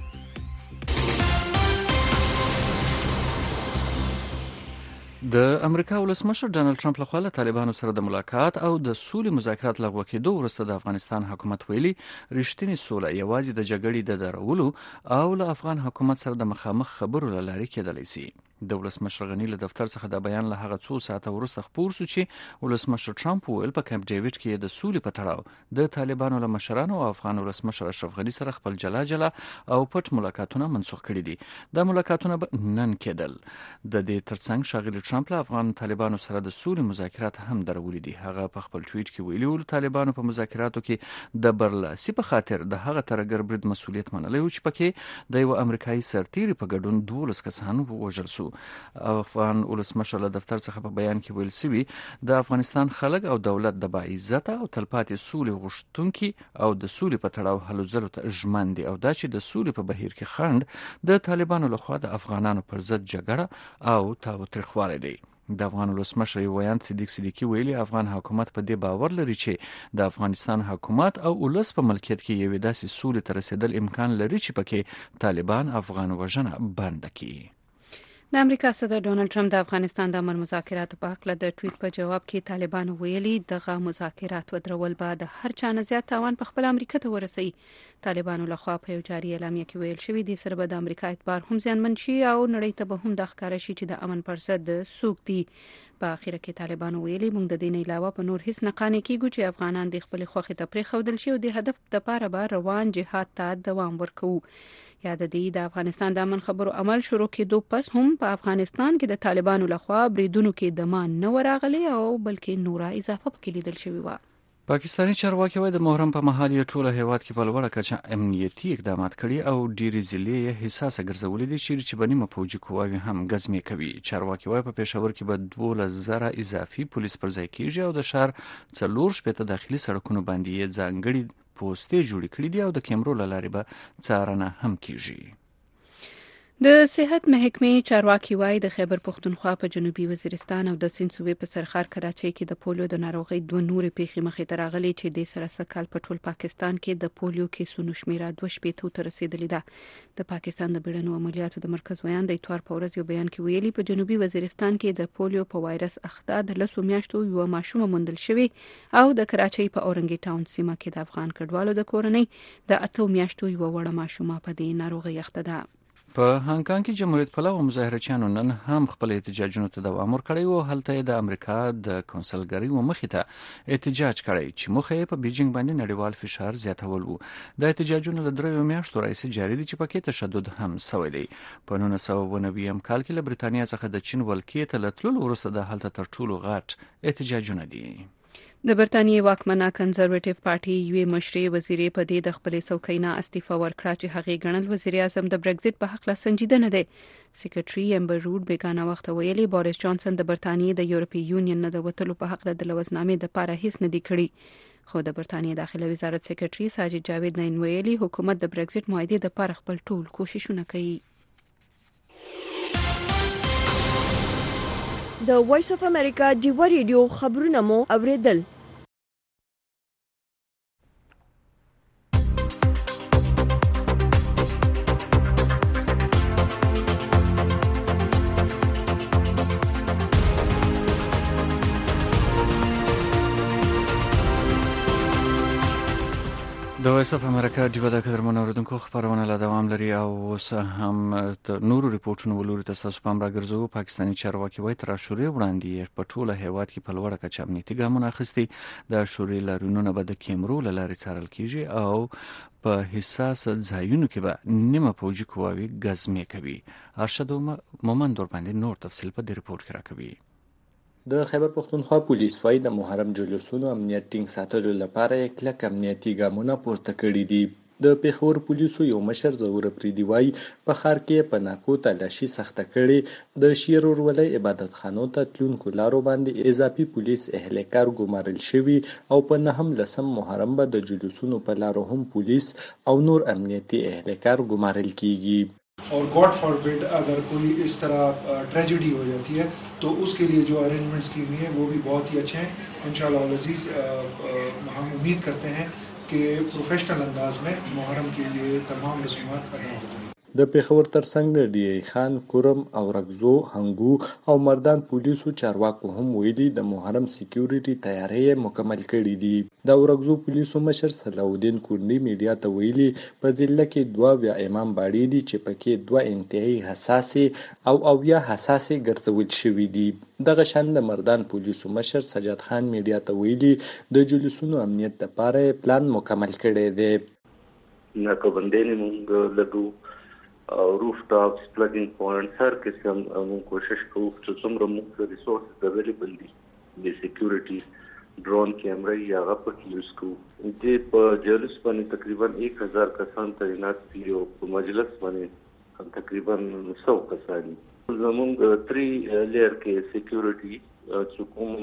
د امریکا ولسمشر ډانلډ ټرمپ له خوا له طالبانو سره د ملاقات او د سولې مذاکرات لغوه کېدو وروسته د افغانستان حکومت ویلي رښتینې سوله یوازې د جګړې د درولو او له افغان حکومت سره د مخامخ خبرو له لارې کېدلی شي. د ولسمشر غنی له دفتر څخه دا بیان له هغه څو ساعته وروسته خپور شو چې ولسمشر ټرمپ ویل په کیمپ ډیوډ کې د سولې په تړاو د طالبانو له مشرانو او افغان ولسمشر اشرف غنی سره خپل جلا جلا او پټ ملاقاتونه منسوخ کړي دي. دا ملاقاتونه نن کېدل. د دې ترڅنګ ښاغلي ټرمپ له افغان طالبانو سره د سولې مذاکرات هم درولي دي. هغه په خپل ټویټ کې ویلي ول طالبانو په مذاکراتو کې د برلاسي په خاطر د هغه ترګر برید مسؤلیت منلی او چې پکې د یو امریکایي سرتیري په ګډون دولس کسان ووژل شو. افغان ولسمشر له دفتر څخه په بیان کې ویل سوي د افغانستان خلک او دولت د باعزته او تلپاتې سولې غوښتونکي او د سولې په تړاو هلو ځلو ته ژمن دي او دا چې د سولې په بهیر کې خنډ د طالبانو لخوا د افغانانو پر ضد جګړه او تاوتریخوالی دی. د افغان ولسمشر ویاند صدیق صدیقي ویلي افغان حکومت په دې باور لري چې د افغانستان حکومت او ولس په ملکیت کې یوې داسې سولې ته رسیدل امکان لري چې پکې طالبان افغان وژنه بند کړي. د امریکا صدر ډونالد ټرمپ د افغانستان د امن مذاکراتو په حق له د ټویټ په جواب کې طالبانو ویلي دغه مذاکرات ودرول به د هر چا نه زیات تاوان په خپل امریکا ته ورسوي. طالبانو لخوا په یو جاري اعلامیه کې ویل شوی دی سره به د امریکا اعتبار هم زیانمن شي او نړۍ ته به هم د ښکاره شي چې د امن پر ضد څوک دي. په اخر کې طالبانو ویلي موږ د دین علاوه په نور هیڅ نه قانع کیږو چې افغانان د خپل خوخه ته پرېښودل شي او د هدف لپاره به روان جهاد ته دوام ورکوي. یاد دی د افغانستان د امن خبرو عمل شروع کېدو پس هم په افغانستان کې د طالبانو لخوا بریدونو کې دمان نه ورغلي او بلکې نوره اضافه پکې لیدل شوی و. پاکستاني چارواکي وایي د محرم په مهال یې ټوله هیواد کې په لوړه کچه امنیتي اقدامات کړي او ډېرې ضلعې یې حساسه ګرځولې دي چې به نیمه پوځي قواوې هم ګزمې کوي. چارواکي وایي په پېښور کې به دولس زره اضافي پولیس پر ځای کېږي او د ښار څلور شپېته داخلي سړکونو باندې یې ځانګړي پوسټې جوړې کړې دي او د کیمرو له لارې به څارنه هم کیږي. د صحت محکمې چارواکي وایي د خیبر پښتونخوا په جنوبي وزیرستان او د سیند صوبې په سرخار کراچۍ کې د پولیو د ناروغۍ دوه نورې پیښې مخې ته راغلي چې د سره سکال په ټول پاکستان کې د پولیو کیسونو شمیره دوه شپېتو ته رسیدلې ده. د پاکستان د بیړنیو عملیاتو د مرکز ویاند د اتوار په ورځ یو بیان کې ویلي په جنوبي وزیرستان کې د پولیو په وایرس اخته د لسو میاشتو یو ماشوم موندل شوی او د کراچۍ په اورنګي ټاون سیمه کې د افغان کډوالو د کورنۍ د اتو میاشتو یو وړه ماشومه په دې ناروغۍ اخته ده. په هانګ کانګ کې جمهوریت پلوه مظاهرچیانو نن هم خپل احتجاجونو ته دوام ورکړی او هلته د امریکا د کونسلګرۍ مخې ته احتجاج کړی چې مخه یې په بیجینګ باندې نړیوال فشار زیاتول وو. د احتجاجونو له دریو میاشتو راهیسې جاري دي چې پکې تشدد هم شوی دی. په نولس سوه اوه نوي کال کې له برېټانیا څخه د چین ولکې ته له تللو وروسته د هلته تر ټولو غټ احتجاجونه دي. د برتانیې واکمنه کنزرویټیو پارټي یوې مشرې وزیرې په دې د خپلې څوکۍ نه استعفا ورکړه چې هغې ګڼل وزیر اعظم د برګزټ په حق لا سنجیده نه دی. سیکریټري امبر رود بیگانه وخت ویلي بوریس جانسن د برتانیې د یورپي یونین نه د وتلو په حق د لوزنامې د پاره هیڅ نه دی کړی. خو د برتانیې داخله وزارت سیکریټري ساجد جاوید نین ویلي حکومت د برګزټ معاهدې د پاره خپل ټول کوششونه کوي. د وایس اف امریکا ډیوا ریډیو خبرونه مو اوریدل. د وایس اف امریکا ډیو د قدرمن اوریدونکو خبرونه لا دوام لري او اوس هم نورو ریپورتونو ولوري تاسو پام راګرځو. پاکستاني چارواکي وایي تر شوري وړاندې په ټوله هیواد کې په لوړه کچه امنیتي ګامونه اخیستي. د شوري لارونونه به د کیمرو له لارې څارل کیږي او په حساس ځایونو کې به نیمه پوجي قواوي غزمې کوي. ارشد مومن دور باندې نور تفصیل په دې ریپورت کې راکوي. د خیبر پختونخوا پولیس وايي د محرم جلوسونو امنیت ټینګ ساتلو لپاره کلک امنیتي ګامونه پورته کړي دي. د پیښور پولیسو یو مشر ظهور افریدي وايي په ښار کې په ناکو تلاشي سخته کړي. د شیر ورولۍ عبادت خانو ته تلونکو لارو باندې اضافي پولیس اهلکار ګمارل شوي او په نهم لسم محرم به د جلوسونو په لارو هم پولیس او نور امنیتي اهلکار ګمارل کیږي. और God forbid अगर कोई इस तरह ट्रेजेडी हो जाती है तो उसके लिए जो अरेंजमेंट्स की हुई हैं वो भी बहुत ही अच्छे हैं. इंशाअल्लाह अज़ीज़ हम उम्मीद करते हैं कि प्रोफेशनल अंदाज में मुहर्रम के लिए तमाम रसूमात अदा होते हैं. د پیښور ترڅنګ د ډی ای خان کورم او رګزو هنګو او مردان پولیسو چارواکو هم ویلي د محرم سکیورټي تیاری مکمل کړي دي. د رګزو پولیسو مشر صلاح کورنی میډیا ته ویلي په ضلع کې دوه بیا امام باړي دي چې پکې دوه انتهایی حساسه او اویا حساسه ګرځول شوي دي. دغه شان د مردان پولیسو مشر سجاد خان میډیا ته ویلي د جلوسونو امنیت لپاره پلان مکمل کړی دی. ناکبندین موږ لګو روف ټاپس پلګینګ پوینټس هر قسم موږ کوشش کوو چې څومره موږ ریسورسز اویلیبل دي د سکیورټي ډرون کیمرا یا غپټ یوز کوو. د په جلوس باندې تقریبا ایک هزار کسان تعینات دي او په مجلس باندې تقریبا سو کسان. زموږ تری لیر کې سکیورټي چې کوم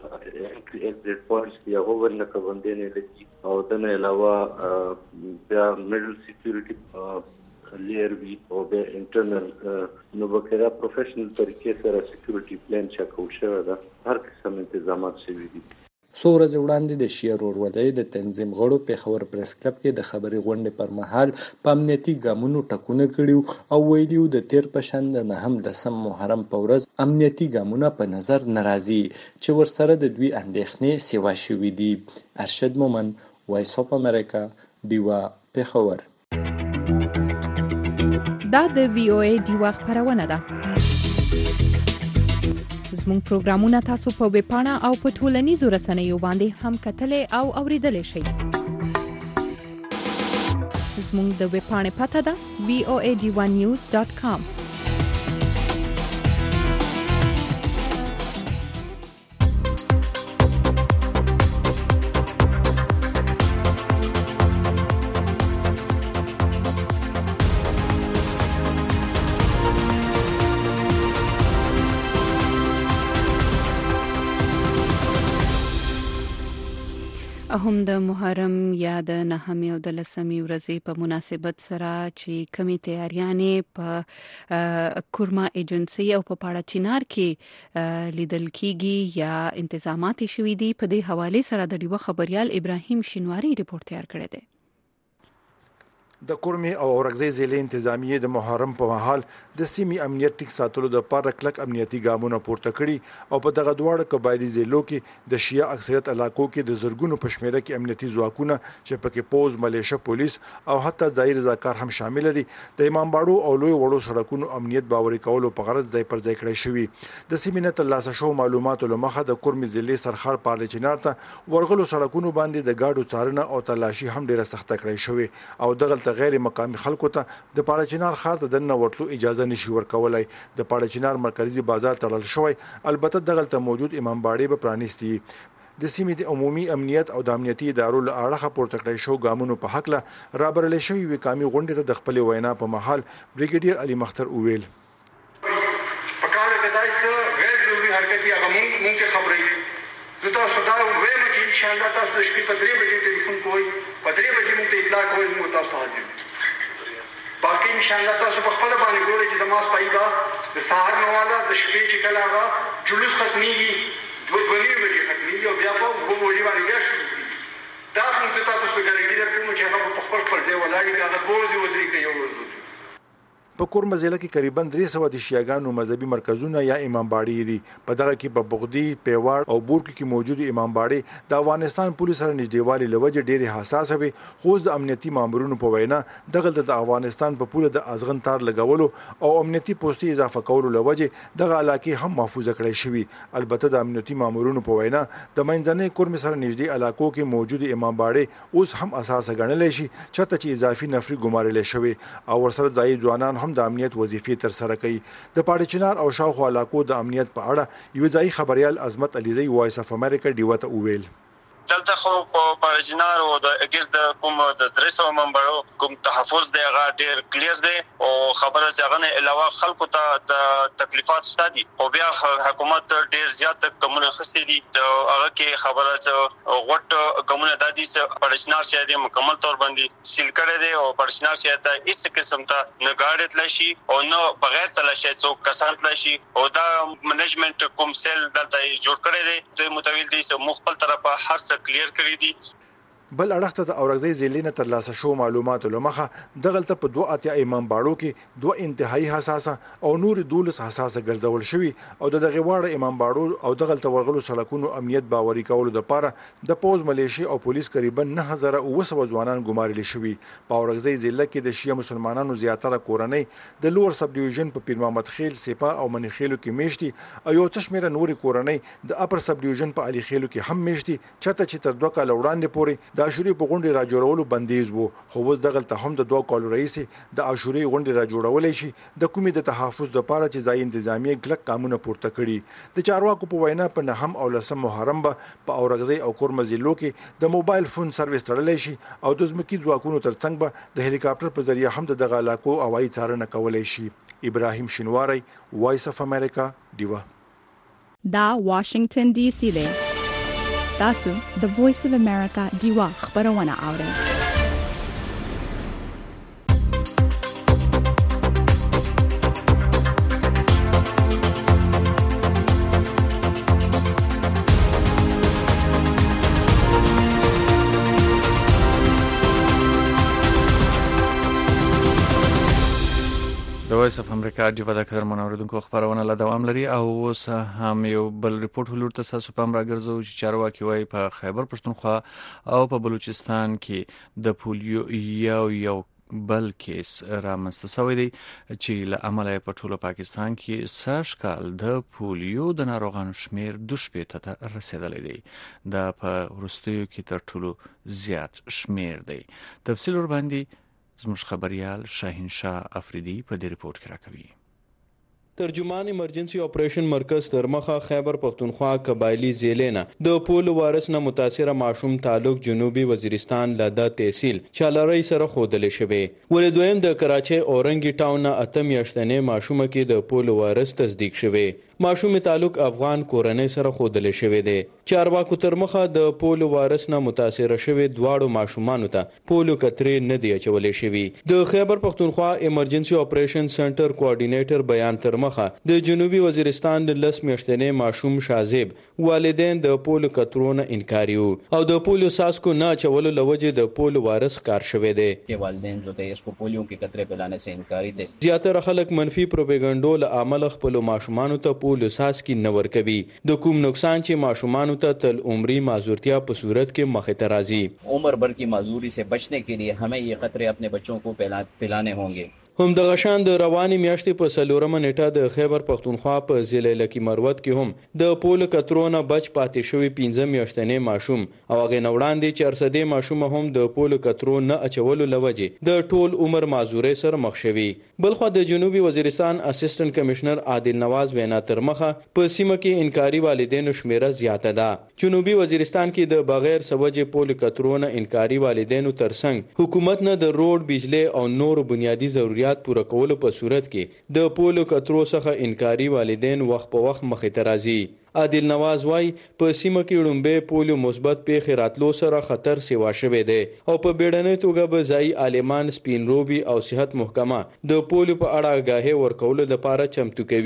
ایگزیټ پوینټس دی هغه ورنه کوندې نه لګي او د نه علاوه بیا میډل سکیورټي لیر وی او به انټرنل نو بکره پروفیشنل طریقې سره سکیورټي پلان چکول شوی دا هر قسم تنظیمات شوي دي. څو ورځې وړاندې د شیر ورولۍ د تنظیم غړو پیښور پریس کلب کې د خبري غونډې پر مهال په امنیتي ګامونو ټکونه کړي او ویلیو د تیر په شان د نهم لسم محرم په ورځ امنیتي ګامونه په نظر ناراضي چې ورسره د دوی اندېښنې سیوا شوي دي. ارشد مومن وایس اف امریکا دیوا پیښور. دا د وی او ای دیوا خبرونه ده. زموږ پروګرامونه تاسو په ویب پاڼه او په ټولنیزو رسنیو باندې هم کتلای او اوریدلای شئ. زموږ د ویب پاڼې پته ده وی او ای ډی ون نیوز ډاټ کام. هم د محرم یا د نهمې او د لسمې ورځې په مناسبت سره چې کمی تیاریانې په کورما ایجنسی او په پاړه چینار کې لیدل کیږي یا انتظامات شوي دي. په دې حواله سره د ډیوه خبريال ابراهیم شینواری ریپورت تیار کړی دی. د کورمې او اورګزۍ ضلع انتظامیه د محرم په مهال د سیمې امنیت ټیک ساتلو د لپاره کلک امنیتي ګامونه پورته کړي او په دغه دواړه قبایلی ضلعو کې د شیعه اکثریت علاقو کې د زرګونو په شمیره کې امنیتي ځواکونه چې پکې پوز، ملیشه، پولیس او حتی ځای رضاکار هم شامل دي د امام باړو او لوی وړو سړکونو امنیت باوري کولو په غرض ځای پر ځای کړی شوی. د سیمې نه ترلاسه شوو معلوماتو له مخه د کورمې ضلع سرخار پارلې چنار ته ورغلو سړکونو باندې د گاډو څارنه او تلاشي هم ډیره سخته کړی شوی او دغه غیر مقامي خلکو ته د پاړچینار ښار ته دننه ورتلو اجازه نشي ورکولای. د پاړچینار مرکزی بازار تړل شوی. البته دغه موجود امام باړې به پرانیستي. د سیمې د عمومي امنیت او د امنیتي ادارو له اړخه پورته کړی شو ګامونو په حق له رابرلې شوی وکامي غونډې ته د خپل وینا په محل بریګیډیر علي مختر اوویل پکاره کدای څه غیر ضروري حرکت یا غمون مونږ خبرې زه تاسو دا وایم چې ان شاء الله تاسو د شپې په درې بجې ټلیفون کوئ په درې بجې مونږ ته اطلاع کوئ موږ تاسو ته حاضر باقي ان شاء الله تاسو په خپل باندې ګورئ چې زما سپایګه د سهار نه والا د شپې چې کله هغه جلوس ختميږي دوه بجې بجې ختميږي او بیا په وو وړي باندې بیا شروع کیږي دا موږ ته تاسو ګارانټي درکوم چې هغه په خپل خپل ځای ولاړ دي هغه دوه ورځې ودرې کوي یو ورځ په کورم ضلع کې قریبا درې سوه د شیعاګانو مذهبي مرکزونه یا امام باړې دي. په دغه کې په بغدی، پیواړ او بورکی کې موجود امام باړې د افغانستان پولیس سره نږدېوالي لوجه ډېرې حساسه وي، خو د امنیتي مامورینو په وینا دغه د افغانستان په پوله د ازغن تار لګولو او امنیتي پوسټي اضافه کولو لوجه دغه علاقې هم محفوظه کړې شوې. البته د امنیتي مامورینو په وینا د منځنۍ کورم سره نږدې علاقو کې موجود امام باړې اوس هم اساسه ګڼل شي، چاته چې اضافي نفري ګمارل شوی او ورسره ځای ځوانان هم د امنیت وظیفې تر سره کوي. د پاړې چنار او شاوخوا علاقو د امنیت په اړه یو ځای خبريال عظمت علیزی وایس اف امریکا ډیوه ته وویل. دلته خو په پارجنار او د اګر د کوم د درې سوه منبرو کوم تحفظ دی هغه ډیر کلیر دی او خبره څنګه نه علاوه خلکو ته د تکلیفات شته دي او بیا حکومت ډیر زیات کومونه خسته دي هغه کې خبره چې غټ کومونه د دې پارجنار شهر مکمل تور باندې سیل کړي دي او پارجنار شهر ته هیڅ قسم ته نه ګاډت لشي او نو بغیر تل شي څوک کسان لشي او دا منیجمنت کوم سیل دلته جوړ کړي دي د متویل دي چې مختلف طرفه هر څه کلیر کړی دي. بل اړخته د اورغزي ضلع تر لاسه شو معلوماتو لمخه دغلته په دوه اتیا امام باړو کې دوه انتهایی حساسه او نور دولس حساسه ګرځول شوی او د دغه واړه امام باړو او دغلته ورغلو سړکونو امنیت باوري کولو لپاره د پوز ملیشي او پولیس قریبا نه هزار او وسو ځوانان ګمارل شوی. په اورغزي ضلع کې د شیعه مسلمانانو زیاتره کورنۍ د لوړ سب ډیویژن په پیر محمد خیل، سپا او منیخیلو کې میشتي او یو تشمیره نور کورنۍ د اپر سب ډیویژن په علي خیلو کې هم میشتي، چاته چې تر دوه کال وړاندې پورې د عاشوري په غونډې را جوړولو بندیز وو، خو اوس دغلته هم د دوه کالو رئیس د عاشوري غونډې را جوړولې شي د کومې د تحفظ لپاره چې ځای انتظامیه کلک قانون پورته کړي. د چارواکو په وینا په نهم او لسم محرم به په اورغزي او کورم ضلعو کې د موبایل فون سرویس تړلی شي او د ځمکي ځواکونو ترڅنګ به د هلیکاپټر په ذریعه هم د دغه علاقو هوایي څارنه کولی شي. ابراهیم شینواری، وایس اف امریکا، ډیوه. دا واشنگټن ډي سي دی. تاسو د وایس اف امریکا ډیوه خبرونه اورئ. د وایس اف امریکا ډیوه د قدر منوریدونکو خبرونه له دوام لري او اوس هم یو بل ریپورت ولور ته تاسو پام راګرځو چې چارواکي وايي په خیبر پښتونخوا او په بلوچستان کې د پولیو یو یو بل کیس رامنځته شوی دی چې له امله په ټوله پاکستان کې سږ کال د پولیو د ناروغانو شمیر دوه شپېته ته رسیدلی دی. دا په وروستیو کې تر ټولو زیات شمیر دی. تفصیل ور باندې زموږ خبريال شاهین شاه افریدي په دې ریپورت کې راکوي. ترجمان ایمرجنسي اپریشن مرکز ترمخه خیبر پختونخوا قبایلی ضلع د پول وارث نه متاثر معشوم تعلق جنوبي وزیرستان له تحصیل چالرۍ سره خودل شوی. ول دویم د کراچۍ اورنګي ټاون نه اتم یشتنه معشومه کې د پول وارث تصدیق شوی. معشوم تعلق افغان کورنۍ سره خودل شوی دی. چارواکو ترمخه د پول وارث نه متاثر شوی دواړو معشومانو ته پولو کترې نه دی اچولې شوی. د خیبر پختونخوا ایمرجنسي اپریشن سنټر کوارډینیټر بیان ترمخه د جنوبي وزیرستان د لس میاشتنې معشوم شازیب والدین د پولو کترونه انکاریو او د پولو ساسکو نه اچولو لوجه د پول وارث کار شوی دی. والدین جو ته اسکو پولیو کې کترې پلانے سے انکاری دي. زیاتره خلک منفي پروپاګاندا له عمل خپل معشومانو ته پول ساس کی نور کوي. د کوم نقصان چې معشومانو ته تل عمری معذورتیا په صورت کې مخه ته راځي. عمر भर की माजूरी से बचने के लिए हमें ये खतरे अपने बच्चों को पिलाने होंगे. هم د غشان د رواني میاشتې په سلورمه نیټه د خیبر پختونخوا په ضلع لکی مروت کې هم د پول کترونه بچ پاتې شوی پنځه میاشتنې ماشوم او هغه نوړاندې چرسدې ماشوم هم د پول کترو نه اچولو لوجه د ټول عمر معذوري سره مخ شوی. بلخو د جنوبي وزیرستان اسسټنټ کمشنر عادل نواز وینا ترمخه په سیمه کې انکاری والدینو شمیره زیاته ده. جنوبي وزیرستان کې د بغیر سوجه پول کترونه انکاری والدینو ترڅنګ حکومت نه د روډ، بجلی او نور بنیادی ضرورت پوره کولو په صورت کې د پولو کترو څخه انکاری والدین وخت په وخت مخې ته راځي. عادل نواز وايي په سیمه کې ړومبه پولیو مثبت پیښې راتلو سره خطر سیوا شوی دی او په بیړنۍ توګه به ځای عالمان سپین روبي او صحت محکمه د پولیو په اړه آگاهي ورکولو لپاره چمتو کوي.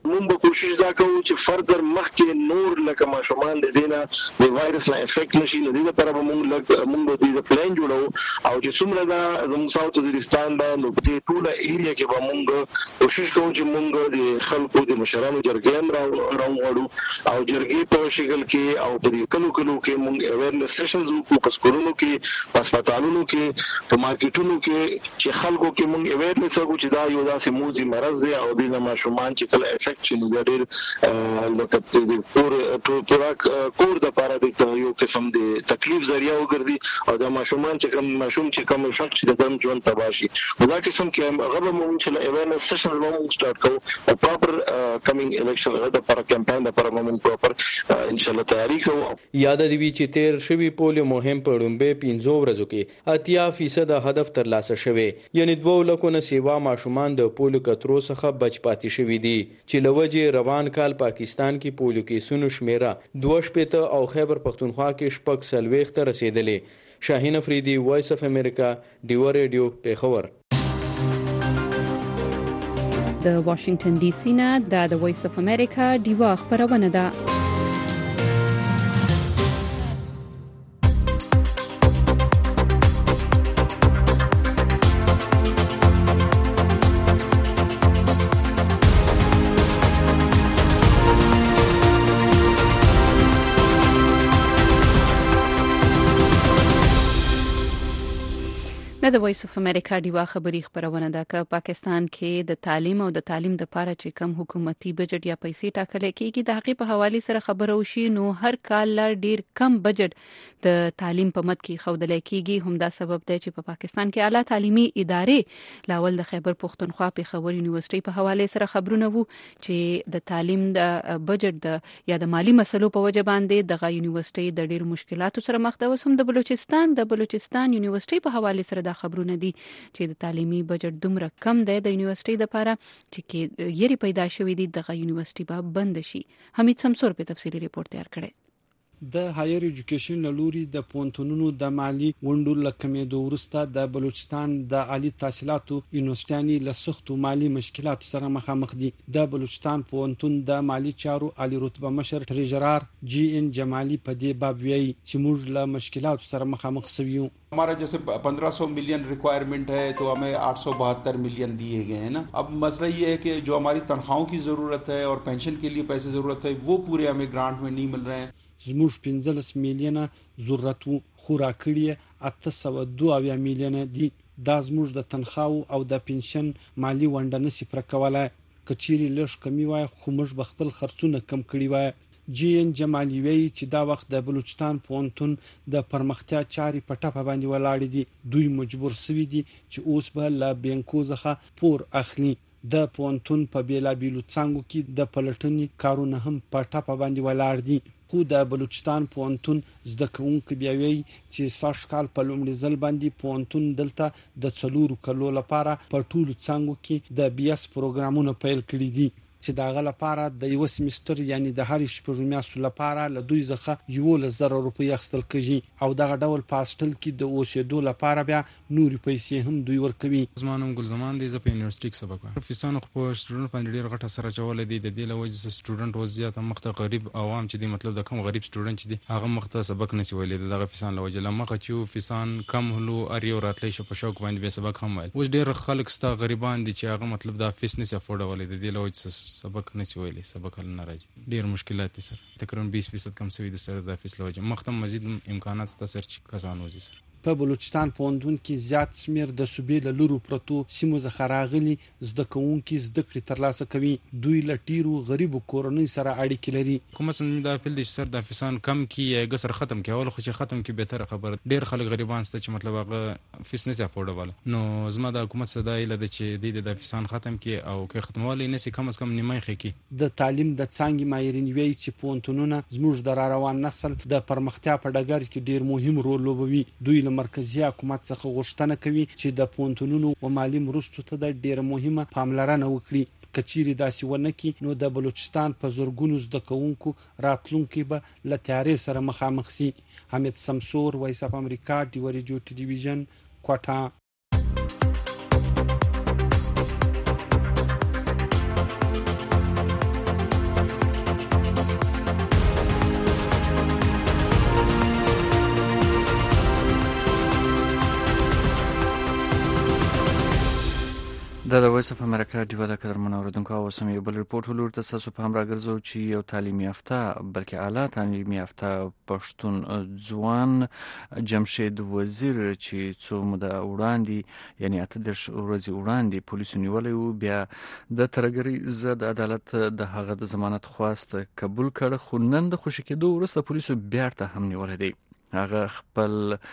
موږ به کوشش دا کوو چې فردر مخکې نور لکه ماشومان د دینه د وایرس نه افیکټ نشي. نو دې لپاره به موږ لږ موږ د پلان جوړو او چې څومره دا زموږ ساوث وزیرستان دا نو په ټوله ایریا کې به موږ کوشش کوو چې موږ د خلکو د مشرانو جرګې هم راوغواړو او جرګې په شکل کې او په کلو کلو کې موږ اویرنس سیشنز وکړو په سکولونو کې په هسپتالونو کې په مارکیټونو کې چې خلکو کې موږ اویرنس وکړو چې دا یو داسې موذي مرض دی او د ماشومان چې کله افیکټ شي نو ډېر لکه د کور ټول کور د لپاره د یو قسم د تکلیف ذریعہ وګرځي او د ماشومان چې کوم ماشوم چې کوم افیکټ شي د کوم ژوند تباہ شي. دا قسم کې هغه موږ چې اویرنس سیشن موږ سٹارټ کوو او پراپر کمینګ الیکشن د لپاره کمپاین د لپاره موږ پراپر ان شاء الله تیاری کوو. یاد دی چې تیر شوی پولیو مهم په ډومبه پنځو ورځو کې اتیا فیصد هدف ترلاسه شوی، یعنی دوه لکونه سیوا ماشومان د پولیو کترو څخه بچ پاتې شوی دي چې لوجه روان کال پاکستان کې پولیو کیسونو شمیره دوه شپېته او خیبر پختونخوا کې شپږ څلوېښت ته رسیدلې. شاهین افریدي، وایس اف امریکا، ډیو ریډیو، پیښور. د واشنگټن ډي سي نه د وایس اف امریکا ډیوا خبرونه ده. د وایس اف امریکا ډیوا خبری خبرونه ده ک پاکستان کې د تعلیم او د تعلیم د لپاره چې کم حکومتي بجټ یا پیسې ټاکل کېږي د هغې په حواله سره خبرو شي نو هر کال لا ډیر کم بجټ د تعلیم په مد کې خودل کېږي. همدا سبب دی چې په پاکستان کې اعلی تعلیمي ادارې لاول د خیبر پختونخوا په خبر یونیورسيټي په حواله سره خبرونه وو چې د تعلیم د بجټ د یا د مالی مسلو په وجه باندې دغه یونیورسيټي د ډیر مشکلاتو سره مخ ده. هم د بلوچستان د بلوچستان یونیورسيټي په حواله سره خبرونه دي چې د تعلیمي بجټ دومره کم دی د یونیورسيټي لپاره چې کې یری پیدا شوې دي دغه یونیورسيټي به بند شي. حمید سمسور په تفصیلی ریپورت تیار کړی. د هایر ایجوکیشن لوري د پونتونونو د مالی وندو لکمې د ورسته د بلوچستان د عالی تحصیلاتو یونیورسيټي له سختو مالی مشکلاتو سره مخامخ دي. د بلوچستان پونتون د مالی چارو عالی رتبه مشر ټریجرار جی ان جمالی په دې باب ویي چې موږ له مشکلاتو سره مخامخ سویو. हमारा जैसे पंद्रह सौ मिलियन रिक्वायरमेंट है तो हमें आठ सौ बहत्तर मिलियन दिए गए हैं ना. अब मसला ये है कि जो हमारी तनख्वाहों की ज़रूरत है और पेंशन के लिए पैसे ज़रूरत है वो पूरे हमें ग्रांट में नहीं मिल रहे हैं. زموږ پنځلس میلیونه ضرورت وو خو راکړی اته سوه دوه اویا میلیونه دي. دا زموږ د تنخواو او د پنشن مالی ونډه نشي پر کولای. کچيري لږ کمی وای خو موږ بخپل خرڅونه کم کړی وای. جی ان جمالی وی چې دا وخت د بلوچستان پونتون د پرمختیا چاري په ټاپه باندې ولاړ دي. دوی مجبور سوي دي چې اوس به لا بینکو څخه پور اخلي. د پونتون په بیلا بیلو څنګه کې د پلټنې کارونه هم په ټاپه باندې ولاړ دي. خو د بلوچستان پونتون زده کوونکو بیا وی چې ساش کال په لومړي ځل باندې پونتون دلته د څلورو کلو لپاره په ټولو څنګه کې د بي اس پروګرامونه پیل کړی دي چې دا غل لپاره د یو سیمستر یعنی د هر شپږ میاشتو لپاره له دوی څخه یو لزر روپۍ اخیستل کیږي او دغه ډول پاستل کې د اوسېدو لپاره بیا نوري پیسې هم دوی ورکوي. زمانم ګل زمان دی ز په یونیورسيټي کې سبق وایم. فیسانو خو سټوډنټ باندې ډیر غټه سره چول دي د دې لوجه سټوډنټ وضعیت مخته غریب عوام چې دي مطلب د کم غریب سټوډنټ چې دي هغه مخته سبق نشي ویلې دغه فیسان لوجه لمخه چې فیسان کم هلو ار یو راتلې شو په شوق باندې به سبق هم ویل. اوس ډیر خلک ستا غریبان دي چې هغه مطلب د فیس نشي افورډ ولې د دې لوجه سبق نشي ویلې سبق هل ناراضي. ډیر مشکلات دي سر تقریبا بیس فیصد کم شوی د سر د فیس لوجه مختم مزید امکانات ست سر چې کسانو دي سر. په بلوچستان پوندون کې زیات شمیر د صوبې له لورو پروتو سیمو څخه راغلي زده کوونکي زده کړې ترلاسه کوي. دوی له ټیرو غریبو کورنۍ سره اړیکې لري. کوم څه دا فل د سر د فیسان کم کی یا ګسر ختم کی اول خو چې ختم کی به تر خبر ډیر خلک غریبان ست چې مطلب هغه فیس نه افورډبل نو زما د حکومت صدای له چې د فیسان ختم کی او کې ختموالی نسی کم از کم نیمه خې کی. د تعلیم د څنګه ماهرین وی چې پونتونونه زموږ د روان نسل د پرمختیا په ډګر کې ډیر مهم رول لوبوي. دوی له مرکزی حکومت څخه غوښتنه کوي چې د پونتونونو او مالی مرستو ته د ډیر مهمه پاملرنه وکړي. کچيري داسې ونه کې نو د بلوچستان په زورګونو زده کوونکو راتلونکي به له تیارې سره مخامخ شي. حمید سمسور، وایس اف امریکا، ډیو ریډیو ټلویزیون، کوټا. د وایس اف امریکا ډیوا د قدرمن اوریدونکو او سم یو بل ریپورت ولور تاسو په هم راګرځو چې یو تعلیم یافته بلکې اعلی تعلیم یافته پښتون ځوان جمشید وزیر چې څو مده وړاندې یعنی اته د ورځې وړاندې پولیسو نیولې وو بیا د ترګری زد عدالت د هغه د ضمانت خواست قبول کړ خو نن د خوشی کېدو وروسته پولیسو بیا ته هم نیولې دی هغه خپل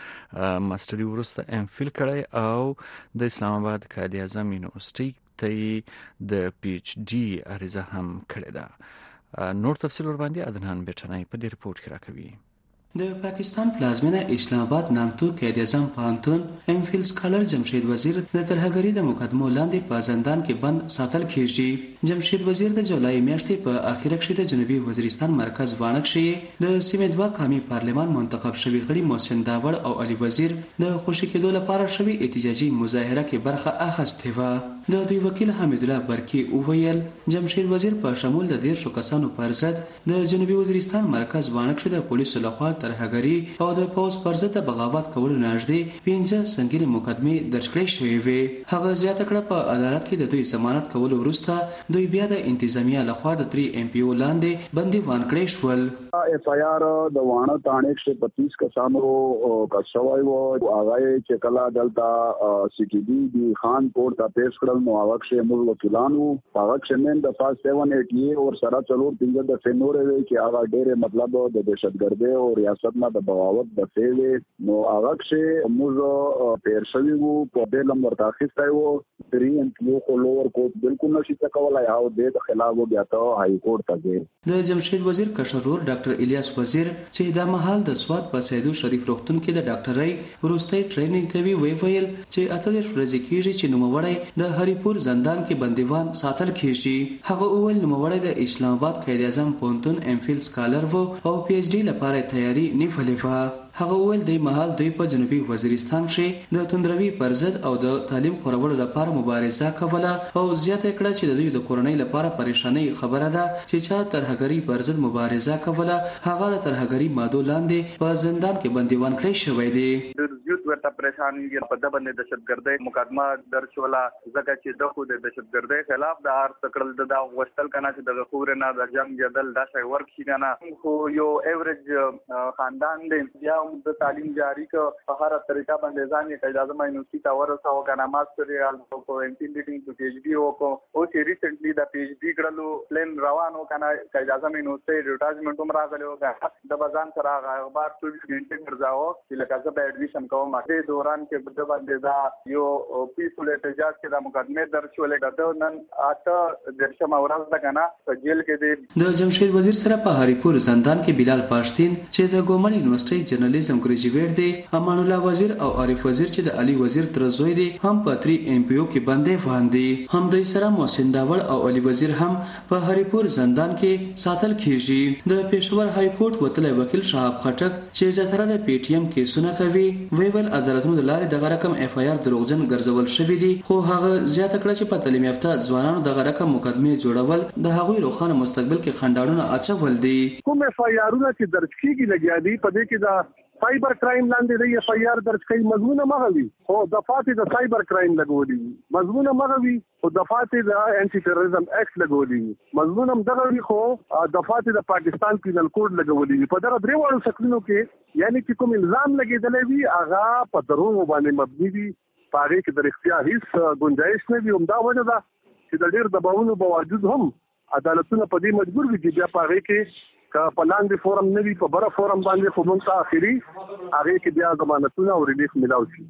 ماستری ورسته ام فیل کړی او د اسلام آباد قائد اعظم یونیورسيټي ته د پی ایچ ډي عریضه هم کړې ده. نور تفصیل ور باندې عدنان بیٹنای په دې ریپورت کې راکوي. د پاکستان پلازمینه اسلام آباد نامتو قائد اعظم پانتون ام فیل سکالر جمشید وزیر د ترهګری د مقدمو لاندې په زندان کې بند ساتل کیږي. جمشید وزیر د جولای میاشتې په اخیره کې د جنوبي وزیرستان مرکز وانک شي د سیمې دوا قومي پارلمان منتخب شوی غړي محسن داور او علي وزیر د خوشی کېدو لپاره شوی احتجاجي مظاهره کې برخه اخیسته و. د دوی وکیل حمید الله برکی اوویل جمشید وزیر په شمول د ډیر شو کسانو پر ضد د جنوبي وزیرستان مرکز وانک شي د پولیسو لخوا ترهګری او د پوز پر ضد بغاوت کولو نږدې پنځه سنگینې مقدمې درج کړې شوې وې. هغه زیاته کړه په عدالت کې د دوی ضمانت کولو وروسته دوی بیا د انتظامیه لخوا د تری ایم پی او لاندې بندیوان کړی شول. ایف آئی آر د وانه تانه ایک سو پچیس کسانو کا شوای وو هغه چې کلا دلتا سی ټي بی دی خان پورت ته پیش کړل نو هغه چې موږ وکیلانو هغه چې نن د پاس سات سو اسی او سره څلور پنځه د فنورې وی چې هغه ډېر مطلب د دهشتګردۍ او ریاست نه د بغاوت د فعل نو هغه چې موږ پیر شوی وو په دې لمر تاخیسته وو تری ایم پی او لوور کوټ بالکل نشي کولای او د خلاف بیا ته هاي کورټ ته ځي. د جمشید وزیر کشرور ډاکټر الیاس وزیر چې د مهال د سواد په سیدو شریف روغتون کې د ډاکټرۍ ورستۍ ټریننګ کوي وی ویل چې اته د ورځې کېږي چې نوموړی د هریپور زندان کې بندیوان ساتل کېږي. هغه اول نوموړی د اسلام آباد قائد اعظم پونتون ام فیل سکالر وو او پی ایچ ډي لپاره تیاری نیولې و. هغه ویل د مهال دوی په جنوبي وزیرستان کې د توندروي پر ضد او د تعلیم خورولو لپاره مبارزه کوله او زیاته کړه چې د دوی د کورنۍ لپاره پریشانی خبره ده چې چا ترهګری پر ضد مبارزه کوله هغه د ترهګری ماده لاندې په زندان کې بندیوان کړی شوی دی. یوت ورته پریشانی په د باندې دهشتګردۍ مقدمه درج ولا ځکه چې د خو د دهشتګردۍ خلاف د هر تکړل د وشتل کنه چې د خور نه د جنگ جدل د شای ورک شي کنه خو یو ایوریج خاندان دی یا د تعلیم جاری ک په هر طریقه باندې ځان یې اجازه مې نو سیتا ورساو کنه ماستر یې کو ایم پی لیډینګ ټو پی ایچ ډي او کو او چې ریسنټلی د پی ایچ ډي کړلو پلان روانو کنه اجازه مې نو سي ریټایرمنټ هم راغلو د بازان سره اخبار چوبیس غنټه ګرځاو چې لکه زه به ایډمیشن کوم د دوران کې د باندې دا یو پیسفل احتجاج کې د مقدمه درج ولې د نن اته درشم اورز د کنه په جیل کې د جمشید وزیر سره په هریپور زندان کې بلال پاشتین چې د ګومل یونیورسيټي جرنالیزم ګریجویټ دی امان الله وزیر او عارف وزیر چې د علي وزیر ترزوی دی هم په تری ایم پی او کې باندې باندې هم دوی سره محسن داور او علي وزیر هم په هریپور زندان کې ساتل کیږي. د پېښور های کورټ وتلی وکیل شهاب خټک چې زتره د پی ټی ایم کیسونه کوي ویول عدالتونو د لارې دغه رقم اف آی آر دروغجن ګرځول شوی دی خو هغه زیاته کړه چې په تعلیم یافته ځوانانو دغه رقم مقدمه جوړول د هغوی روښانه مستقبل کې خنډاړونه اچول دي. کوم اف آی آرونه چې درج کیږي لګیا دي په دې کې دا سایبر کرائم لاندې د اف آی آر درج کوي مضمونه مغوي او دفعات د سایبر کرائم لګولي مضمونه مغوي او دفعات د انټي ټیرریزم اکټ لګولي مضمونه دغه خو دفعات د پاکستان پینل کوډ لګولي په دغه درې وړو سکلونو کې یعنی چې کوم الزام لګیدلې وي هغه په دروغ باندې مبني دي پاره کې د اختیار هیڅ گنجائش نه وي همدا وجه ده چې د ډېر دباونو باوجود هم عدالتونه په دې مجبور دي چې بیا پاره کې که په لاندې فورم نه وي په بره فورم باندې خو موږ ته اخري هغې کې بیا ضمانتونه او ریلیف میلاو شي.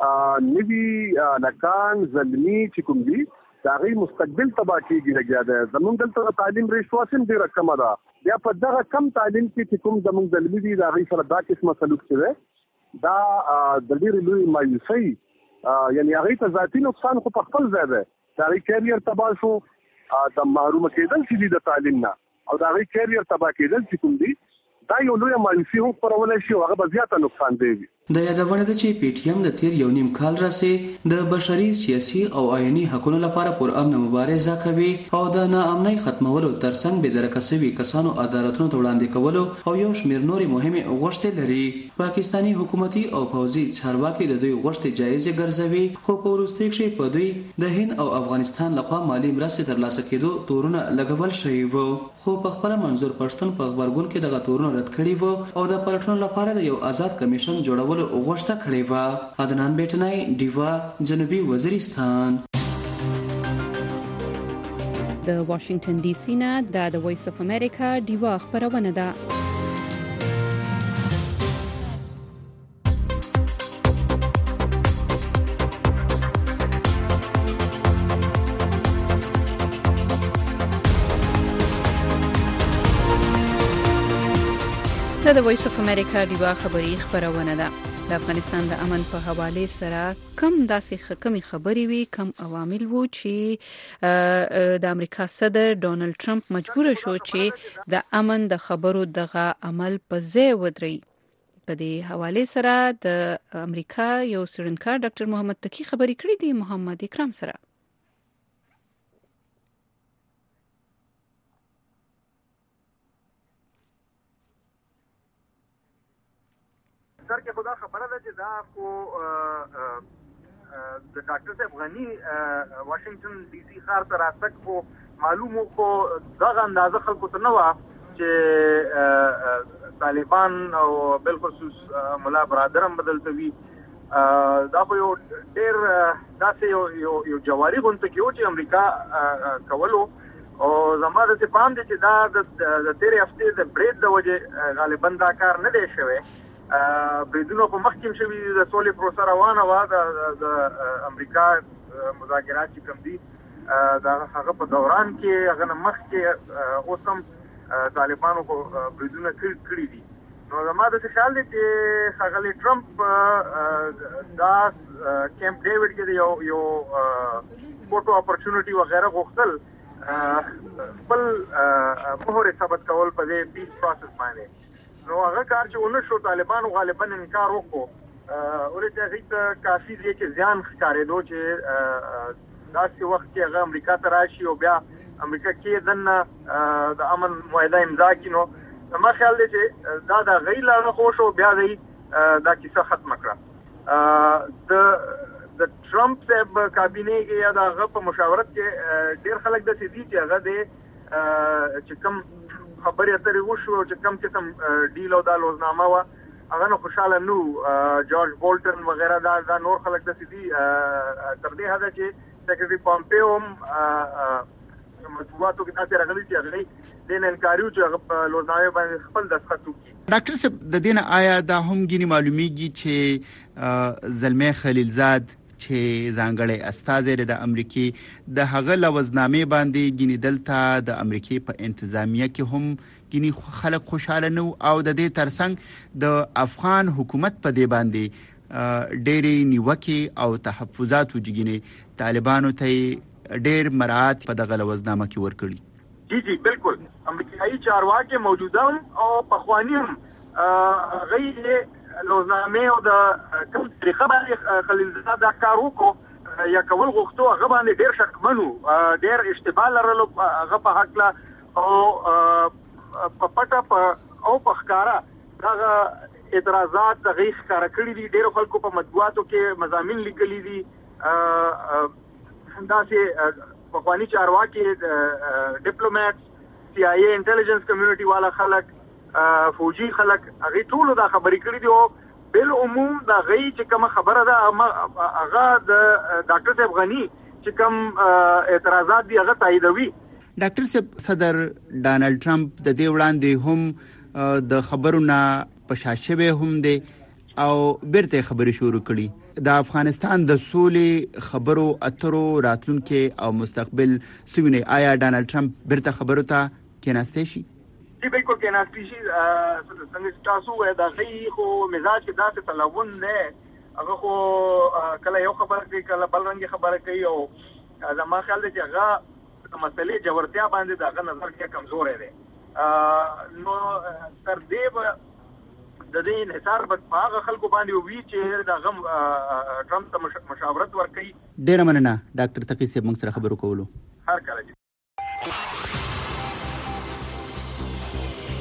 نوي لکان زلمي چې کوم دي د هغې مستقبل تباه کېږي لګیا دی. زموږ دلته د تعلیم ریشوات هم ډېره کمه ده. بیا په دغه کم تعلیم کې چې کوم زموږ زلمي دي د هغې سره دا قسمه سلوک چې دی دا د ډېرې لوی مایوسۍ یعنې هغې ته ذاتي نقصان خو په خپل ځای دی. د هغې کیریر تباه شو د محرومه کېدل چې دي د تعلیم نه او دا غي کیریر تبا کېدل چې کوم دي دا یو لوی مایوسي هم پرولای شي او هغه به زیاته نقصان دی. د یادونه ده چې پی ټی ایم د تیر یو نیم کال راځي د بشري سیاسي او آئینی حقوقو لپاره پر امن مبارزه کوي او د ناامنۍ ختمولو ترڅنګ به درکه شوي کسانو عدالتونو ته وړاندې کولو او یو شمېر نورې مهمې غوښتنې لري. پاکستاني حکومتي او پوځي چارواکي د دوی غوښتنې جایزې ګرځوي خو په وروستي کې په دوی د هند او افغانستان لخوا مالی مرستې ترلاسه کېدو تورونه لګول شوي وو، خو په خپل منظور پښتون په خبرګون کې دغه تورونه رد کړي وو او د پلټنو لپاره د یو آزاد کمیشن جوړولو غوښتنه کړې وه. عدنان بیٹنای، ډیوا، جنوبي وزیرستان. د واشنگټن ډي سي نه د وایس اف امریکا ډیوا خبرونه ده. د وایس اف امریکا ډیوا خبری خبرونه ده. د افغانستان د امن په حواله سره کم داسې کمی خبرې وي، کم عوامل وو چې د امریکا صدر ډونالد ټرمپ مجبور شو چې د امن د خبرو دغه عمل په ځای ودري. په دې حواله سره د امریکا یو څېړونکي ډاکټر محمد تقی خبرې کړې دي محمد اکرام سره. سر کې خدا خبره ده چې دا خو د ډاکټر صاحب غنی واشنگټن ډي سي ښار ته راتګ خو معلومو خو دغه اندازه خلکو ته نه وه چې طالبان او بالخصوص ملا برادر هم بدلته وي. دا خو یو ډېر داسې یو یو جواري غونډه کې و چې امریکا کولو او زما داسې پام دی چې دا د تېرې هفتې د برید د وجې غالبا دا کار نه دی شوی. بریدونو په مخکې هم شوي د سولې پروسه روانه وه د امریکا مذاکرات چې کوم دي د هغه په دوران کې هغه نه مخکې اوس هم طالبانو خو بریدونه کړي دي. نو زما داسې خیال دی چې ښاغلی ټرمپ دا کیمپ ډیوډ کې د یو یو فوټو اپرچونټي وغیره غوښتل خپل مهر ثبت کول په دې پیس پروسس باندې. نو هغه کار چې ونه شو طالبانو غالبا انکار وکړو ولې چې هغوی ته کافي دی کې زیان ښکارېدو چې داسې وخت کې هغه امریکا ته راشي او بیا امریکا کې دننه د امن معاهده امضا کړي. نو زما خیال دی چې دا د هغوی لا خوښ او بیا دوی دا کیسه ختمه کړه. د د ټرمپ صاحب کابینې کې یا د هغه په مشاورت کې ډېر خلک داسې دي چې هغه دی چې کوم خبرې اترې وشو چې کوم قسم ډیل او دا لوزنامه وه هغه نه خوشحاله نه وو. جورج بولټن وغیره دا دا نور خلک داسې دي تر دې حده چې سیکرټري پامپیو هم مطبوعاتو کې داسې راغلي چې هغوی دې نه انکار وکړي چې هغه په لوزنامې باندې خپل دستخط وکړي. ډاکټر صاحب د دې نه آیا دا هم ګینې معلومیږي چې زلمی خلیلزاد چې ځانګړی استازی د امریکې د هغه لوزنامې باندې ګینې دلته د امریکې په انتظامیه کې هم ګینې خلک خوشحاله نه او د دې ترڅنګ د افغان حکومت په دې باندې ډېرې نیوکې او تحفظات وجګینې طالبانو ته ډېر مراعات په دغه لوزنامه کې ورکړي. جی جی بالکل امریکایي چارواکي موجوده هم او پخواني هم هغوی لوزنامې او د کوم طریقه باندې خلیلزاد دا کار وکړو یا کول غوښتو هغه باندې ډېر شکمن وو، ډېر اشتباه لرلو هغه په هکله او په پټه او په ښکاره دغه اعتراضات هغوی ښکاره کړي دي. ډېرو خلکو په مطبوعاتو کې مضامین لیکلي دي. داسې پخواني چارواکي ډیپلوماټ سی آی ای انټیلیجنس کمیونټي والا خلک فوجي خلک هغوی ټولو دا خبرې کړي دي او بالعموم د هغوی چې کومه خبره ده هغه د ډاکټر صاحب غني چې کوم اعتراضات دي هغه تاییدوي. ډاکټر صاحب صدر ډانلډ ټرمپ د دې وړاندې هم د خبرو نه په شا شوی هم دی او بیرته خبرې شروع کړي. د افغانستان د سولې خبرو اترو راتلونکي او مستقبل سوینه آیا ډانلډ ټرمپ بیرته خبرو ته کېناستی شي؟ جی بالکل کېناستی شي. څنګه چې تاسو وایئ د هغوی خو مزاج کې داسې تلون دی، هغه خو کله یو خبره کوي کله بل رنګې خبره کوي او زما خیال دی چې هغه د مسلې جوړتیا باندې د هغه نظر کې کمزوری دی. نو تر دې به د دې انحصار په هغه خلکو باندې وی چې د غم ټرمپ ته مشاورت ورکړي. ډیره مننه ډاکټر تقی صاحب موږ سره خبرو کولو. هر کله